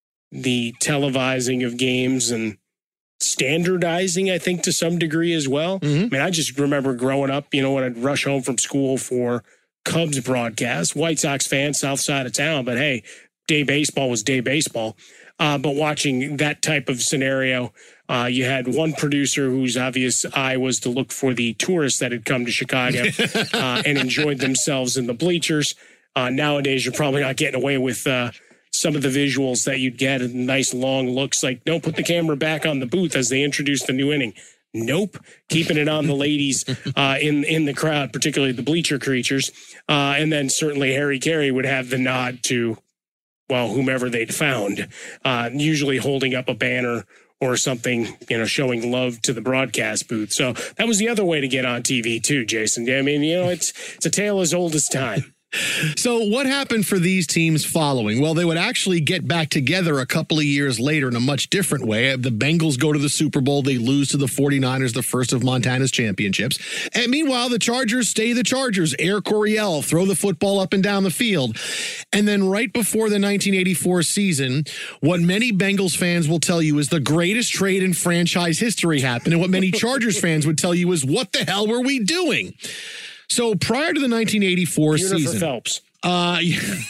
the televising of games and standardizing, I think to some degree as well. Mm-hmm. I mean, I just remember growing up, you know, when I'd rush home from school for Cubs broadcast, White Sox fan, south side of town, but hey, day baseball was day baseball. Uh, but watching that type of scenario, uh, you had one producer whose obvious eye was to look for the tourists that had come to Chicago uh, and enjoyed themselves in the bleachers. Uh, nowadays, you're probably not getting away with uh, some of the visuals that you'd get and nice long looks like, no, put the camera back on the booth as they introduce the new inning. Nope. Keeping it on the ladies uh, in, in the crowd, particularly the bleacher creatures. Uh, and then certainly Harry Carey would have the nod to, well, whomever they'd found, uh, usually holding up a banner or something, you know, showing love to the broadcast booth. So that was the other way to get on T V too, Jason. I mean, you know, it's it's a tale as old as time. So what happened for these teams following? Well, they would actually get back together a couple of years later in a much different way. The Bengals go to the Super Bowl. They lose to the forty-niners, the first of Montana's championships. And meanwhile, the Chargers stay the Chargers. Air Coryell, throw the football up and down the field. And then right before the nineteen eighty-four season, what many Bengals fans will tell you is the greatest trade in franchise history happened. And what many Chargers fans would tell you is, what the hell were we doing? So prior to the nineteen eighty-four Beautiful season, Phelps. Uh,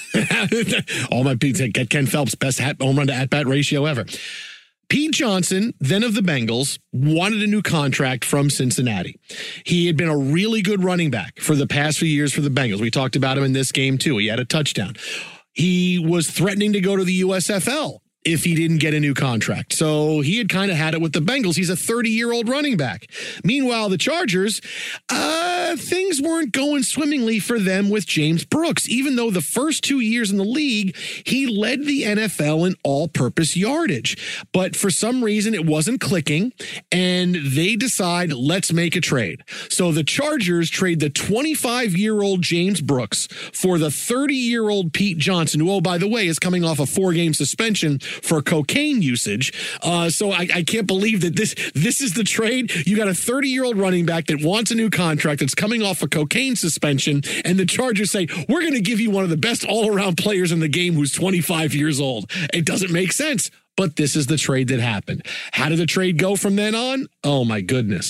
all my people get Ken Phelps, best hat, home run to at bat ratio ever. Pete Johnson, then of the Bengals, wanted a new contract from Cincinnati. He had been a really good running back for the past few years for the Bengals. We talked about him in this game too. He had a touchdown. He was threatening to go to the U S F L if he didn't get a new contract. So he had kind of had it with the Bengals. He's a thirty-year-old running back. Meanwhile, the Chargers, uh, things weren't going swimmingly for them with James Brooks. Even though the first two years in the league, he led the N F L in all-purpose yardage. But for some reason, it wasn't clicking, and they decide, let's make a trade. So the Chargers trade the twenty-five-year-old James Brooks for the thirty-year-old Pete Johnson, who, oh, by the way, is coming off a four-game suspension for cocaine usage. Uh, so I, I can't believe that this this is the trade. You got a thirty-year-old running back that wants a new contract that's coming off a cocaine suspension, and the Chargers say, we're going to give you one of the best all-around players in the game who's twenty-five years old. It doesn't make sense. But this is the trade that happened. How did the trade go from then on? Oh, my goodness.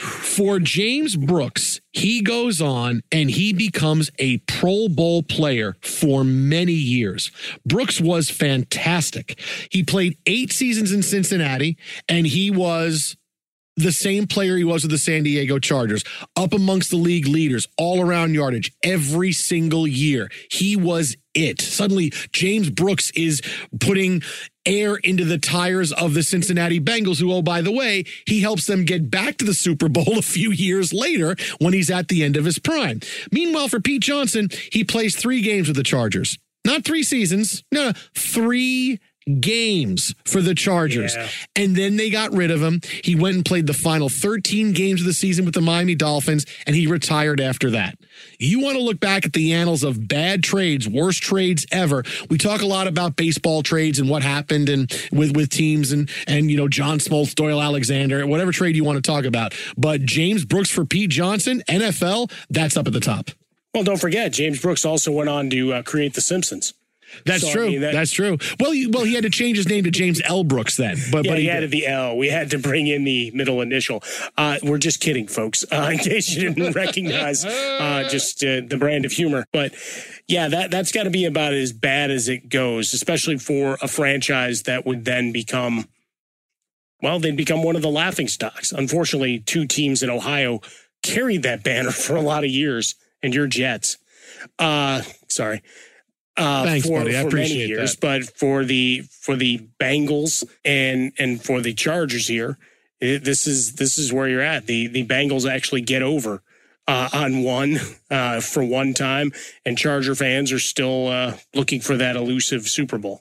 For James Brooks, he goes on and he becomes a Pro Bowl player for many years. Brooks was fantastic. He played eight seasons in Cincinnati, and he was the same player he was with the San Diego Chargers, up amongst the league leaders, all around yardage, every single year. He was it. Suddenly, James Brooks is putting air into the tires of the Cincinnati Bengals, who, oh, by the way, he helps them get back to the Super Bowl a few years later when he's at the end of his prime. Meanwhile, for Pete Johnson, he plays three games with the Chargers. Not three seasons. No, no three games for the Chargers. Yeah. And then they got rid of him. He went and played the final thirteen games of the season with the Miami Dolphins, and he retired after that. You want to look back at the annals of bad trades, worst trades ever. We talk a lot about baseball trades and what happened and with, with teams and, and, you know, John Smoltz, Doyle Alexander, whatever trade you want to talk about. But James Brooks for Pete Johnson, N F L, that's up at the top. Well, don't forget, James Brooks also went on to uh, create The Simpsons. That's so, true. I mean, that, That's true. Well, he, well, he had to change his name to James L. Brooks then. But, yeah, but he, he added the L. We had to bring in the middle initial. Uh, we're just kidding, folks, uh, in case you didn't recognize uh, just uh, the brand of humor. But, yeah, that, that's got to be about as bad as it goes, especially for a franchise that would then become, well, they'd become one of the laughingstocks. Unfortunately, two teams in Ohio carried that banner for a lot of years, and your Jets. Uh, sorry. Uh, Thanks, for, buddy. I for appreciate many years, that. But for the for the Bengals and and for the Chargers here, it, this is this is where you're at. The the Bengals actually get over uh, on one uh, for one time, and Charger fans are still uh, looking for that elusive Super Bowl.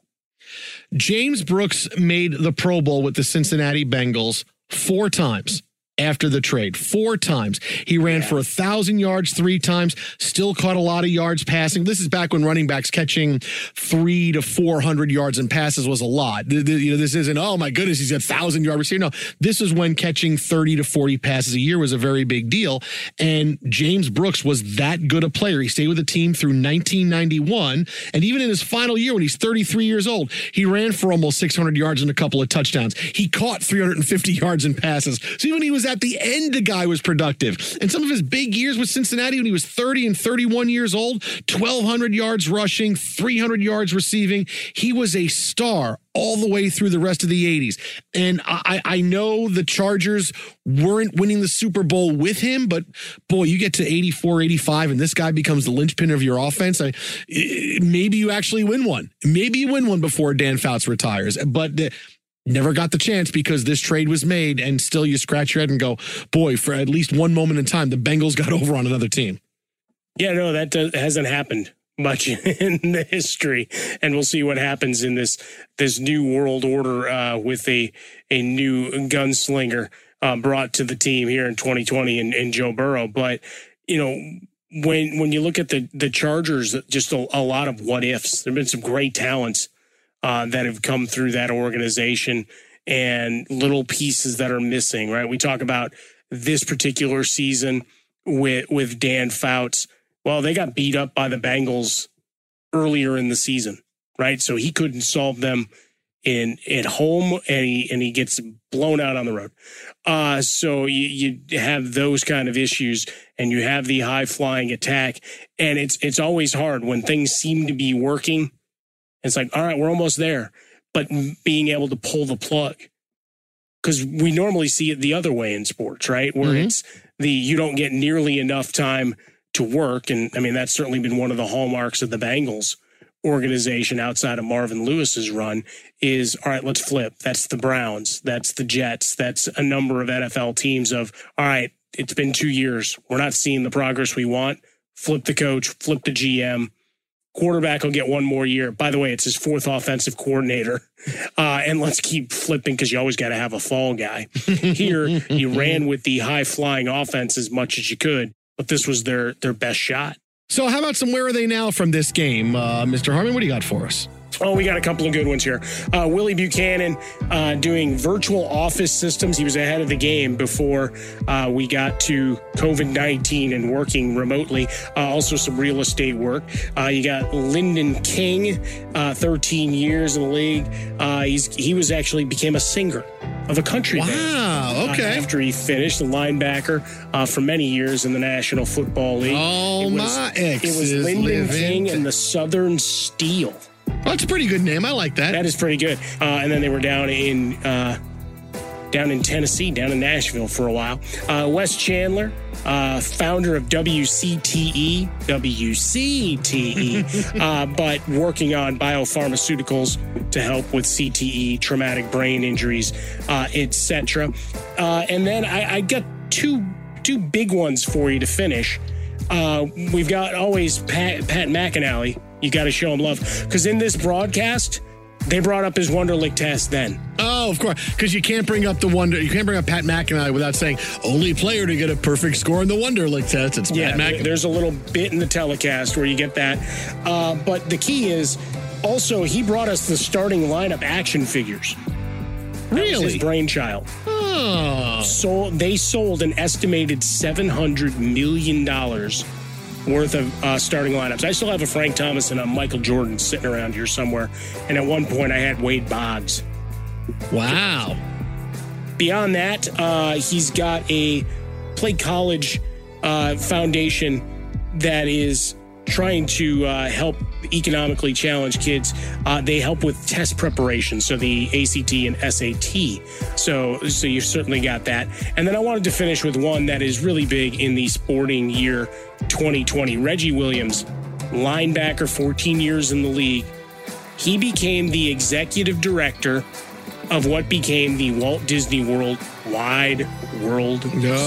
James Brooks made the Pro Bowl with the Cincinnati Bengals four times. After the trade, four times. He ran yeah. for a thousand yards three times, still caught a lot of yards passing. This is back when running backs catching three to four hundred yards in passes was a lot. The, the, you know, this isn't, oh my goodness, he's a thousand yard receiver. No, this is when catching thirty to forty passes a year was a very big deal. And James Brooks was that good a player. He stayed with the team through nineteen ninety-one. And even in his final year, when he's thirty-three years old, he ran for almost six hundred yards and a couple of touchdowns. He caught three hundred fifty yards in passes. So even when he was at the end, the guy was productive. And some of his big years with Cincinnati when he was thirty and thirty-one years old, twelve hundred yards rushing, three hundred yards receiving. He was a star all the way through the rest of the eighties. And I, I know the Chargers weren't winning the Super Bowl with him, but boy, you get to eighty-four, eighty-five, and this guy becomes the linchpin of your offense. I, maybe you actually win one. Maybe you win one before Dan Fouts retires. But the, never got the chance because this trade was made, and still you scratch your head and go, boy, for at least one moment in time, the Bengals got over on another team. Yeah, no, that does, hasn't happened much in the history, and we'll see what happens in this this new world order uh, with a a new gunslinger uh, brought to the team here in twenty twenty in, in Joe Burrow. But, you know, when when you look at the the Chargers, just a, a lot of what ifs. There have been some great talents uh, that have come through that organization, and little pieces that are missing. Right, we talk about this particular season with with Dan Fouts. Well, they got beat up by the Bengals earlier in the season, right? So he couldn't solve them in at home, and he and he gets blown out on the road. Uh, so you, you have those kind of issues, and you have the high flying attack, and it's it's always hard when things seem to be working. It's like, all right, we're almost there, but being able to pull the plug, because we normally see it the other way in sports, right? Where mm-hmm. it's the you don't get nearly enough time to work, and I mean that's certainly been one of the hallmarks of the Bengals organization outside of Marvin Lewis's run is, all right, let's flip. That's the Browns. That's the Jets. That's a number of N F L teams of, all right, it's been two years. We're not seeing the progress we want. Flip the coach, flip the G M. Quarterback will get one more year. By the way, it's his fourth offensive coordinator. Uh, and let's keep flipping because you always got to have a fall guy. Here, you ran with the high-flying offense as much as you could, but this was their their best shot. So how about some where are they now from this game? Uh, Mister Harmon, what do you got for us? Oh, we got a couple of good ones here. Uh, Willie Buchanan uh, doing virtual office systems. He was ahead of the game before uh, we got to COVID nineteen and working remotely. Uh, also some real estate work. Uh, you got Lyndon King, uh, thirteen years in the league. Uh, he's He was actually became a singer of a country wow, band. Wow, okay. Uh, after he finished, the linebacker uh, for many years in the National Football League. Oh, it was, my ex It was is Lyndon King living. and the Southern Steel. Well, that's a pretty good name. I like that. That is pretty good. Uh, and then they were down in uh, down in Tennessee, down in Nashville for a while. Uh, Wes Chandler, uh, founder of W C T E, W C T E, uh, but working on biopharmaceuticals to help with C T E, traumatic brain injuries, uh, et cetera. Uh, and then I, I got two two big ones for you to finish. Uh, we've got always Pat, Pat McAnally. You got to show him love. Because in this broadcast, they brought up his Wonderlic test then. Oh, of course. Because you can't bring up the Wonder. You can't bring up Pat McAnally without saying, only player to get a perfect score in the Wonderlic test. It's yeah, Pat McAnally. There's a little bit in the telecast where you get that. Uh, but the key is, also, he brought us the starting lineup action figures. That Really? was his brainchild. Oh. So they sold an estimated seven hundred million dollars worth of uh, starting lineups. I still have a Frank Thomas and a Michael Jordan sitting around here somewhere. And at one point, I had Wade Boggs. Wow. Beyond that, uh, he's got a Play College uh, foundation that is trying to uh, help economically challenged kids. Uh, they help with test preparation, so the A C T and S A T. So, so you've certainly got that. And then I wanted to finish with one that is really big in the sporting year twenty twenty. Reggie Williams, linebacker, fourteen years in the league. He became the executive director of what became the Walt Disney World Wide World.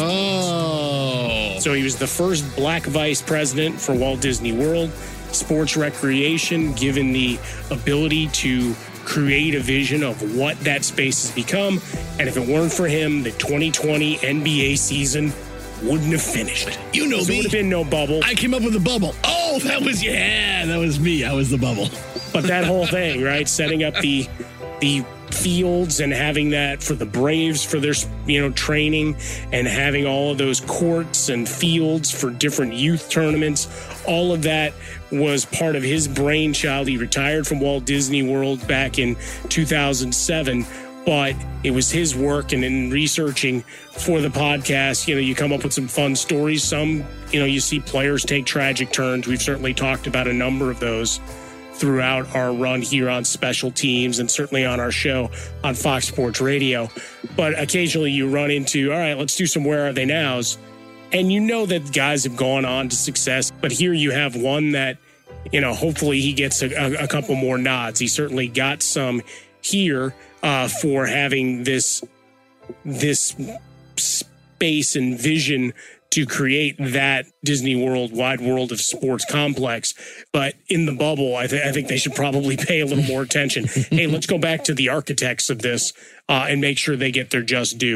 Oh. So he was the first black vice president for Walt Disney World. Sports recreation, given the ability to create a vision of what that space has become. And if it weren't for him, the twenty twenty N B A season wouldn't have finished. You know me. There would have been no bubble. I came up with the bubble. Oh, that was, yeah, that was me. I was the bubble. But that whole thing, right? Setting up the the fields and having that for the Braves for their, you know, training, and having all of those courts and fields for different youth tournaments. All of that was part of his brainchild. He retired from Walt Disney World back in two thousand seven, but it was his work. And in researching for the podcast, you know, you come up with some fun stories. Some, you know, you see players take tragic turns. We've certainly talked about a number of those throughout our run here on Special Teams and certainly on our show on Fox Sports Radio. But occasionally you run into, all right, let's do some Where Are They Nows. And you know that guys have gone on to success. But here you have one that, you know, hopefully he gets a, a, a couple more nods. He certainly got some here uh, for having this, this space and vision to create that Disney World Wide World of Sports complex. But in the bubble, I, th- I think they should probably pay a little more attention. Hey, let's go back to the architects of this uh, and make sure they get their just due.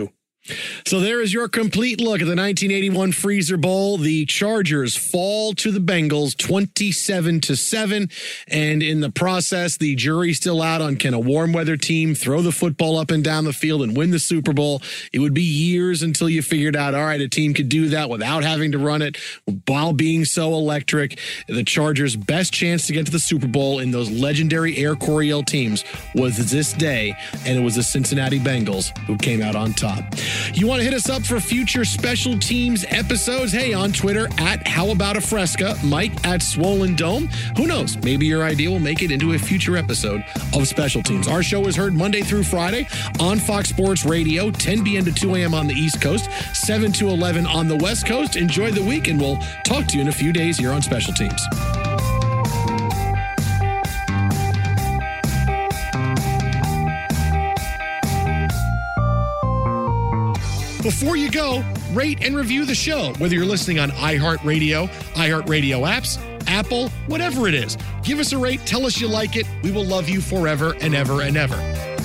So there is your complete look at the nineteen eighty-one Freezer Bowl. The Chargers fall to the Bengals twenty-seven to seven. And in the process, the jury's still out on, can a warm weather team throw the football up and down the field and win the Super Bowl? It would be years until you figured out, all right, a team could do that without having to run it while being so electric. The Chargers' best chance to get to the Super Bowl in those legendary Air Coryell teams was this day, and it was the Cincinnati Bengals who came out on top. You want to hit us up for future special teams episodes? Hey, on Twitter at How About a Fresca, Mike at Swollen Dome. Who knows? Maybe your idea will make it into a future episode of Special Teams. Our show is heard Monday through Friday on Fox Sports Radio, ten p.m. to two a.m. on the East Coast, seven to eleven on the West Coast. Enjoy the week, and we'll talk to you in a few days here on Special Teams. Before you go, rate and review the show, whether you're listening on iHeartRadio, iHeartRadio apps, Apple, whatever it is. Give us a rate. Tell us you like it. We will love you forever and ever and ever.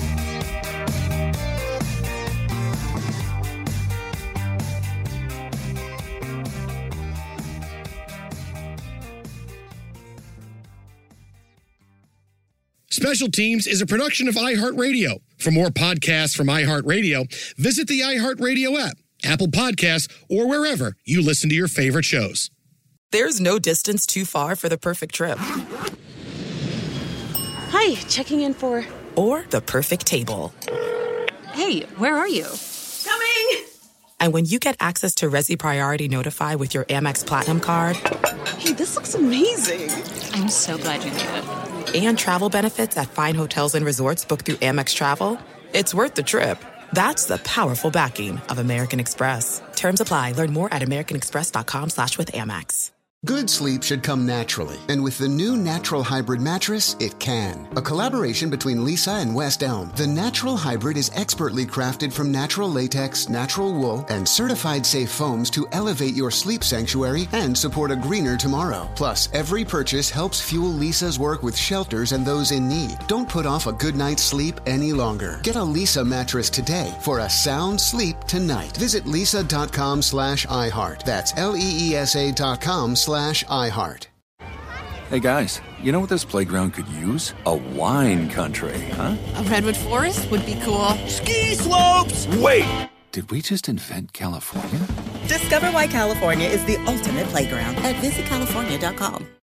Special Teams is a production of iHeartRadio. For more podcasts from iHeartRadio, visit the iHeartRadio app, Apple Podcasts, or wherever you listen to your favorite shows. There's no distance too far for the perfect trip. Hi, checking in for... Or the perfect table. Hey, where are you? Coming! And when you get access to Resi Priority Notify with your Amex Platinum card... Hey, this looks amazing. I'm so glad you made it. And travel benefits at fine hotels and resorts booked through Amex Travel, it's worth the trip. That's the powerful backing of American Express. Terms apply. Learn more at americanexpress.com slash with Amex. Good sleep should come naturally, and with the new Natural Hybrid mattress, it can. A collaboration between Lisa and West Elm, the Natural Hybrid is expertly crafted from natural latex, natural wool, and certified safe foams to elevate your sleep sanctuary and support a greener tomorrow. Plus, every purchase helps fuel Lisa's work with shelters and those in need. Don't put off a good night's sleep any longer. Get a Lisa mattress today for a sound sleep tonight. Visit lisa.com slash iHeart. That's L-E-E-S-A dot com slash slash iHeart. Hey guys, you know what this playground could use? A wine country, huh? A redwood forest would be cool. Ski slopes! Wait! Did we just invent California? Discover why California is the ultimate playground at visit california dot com.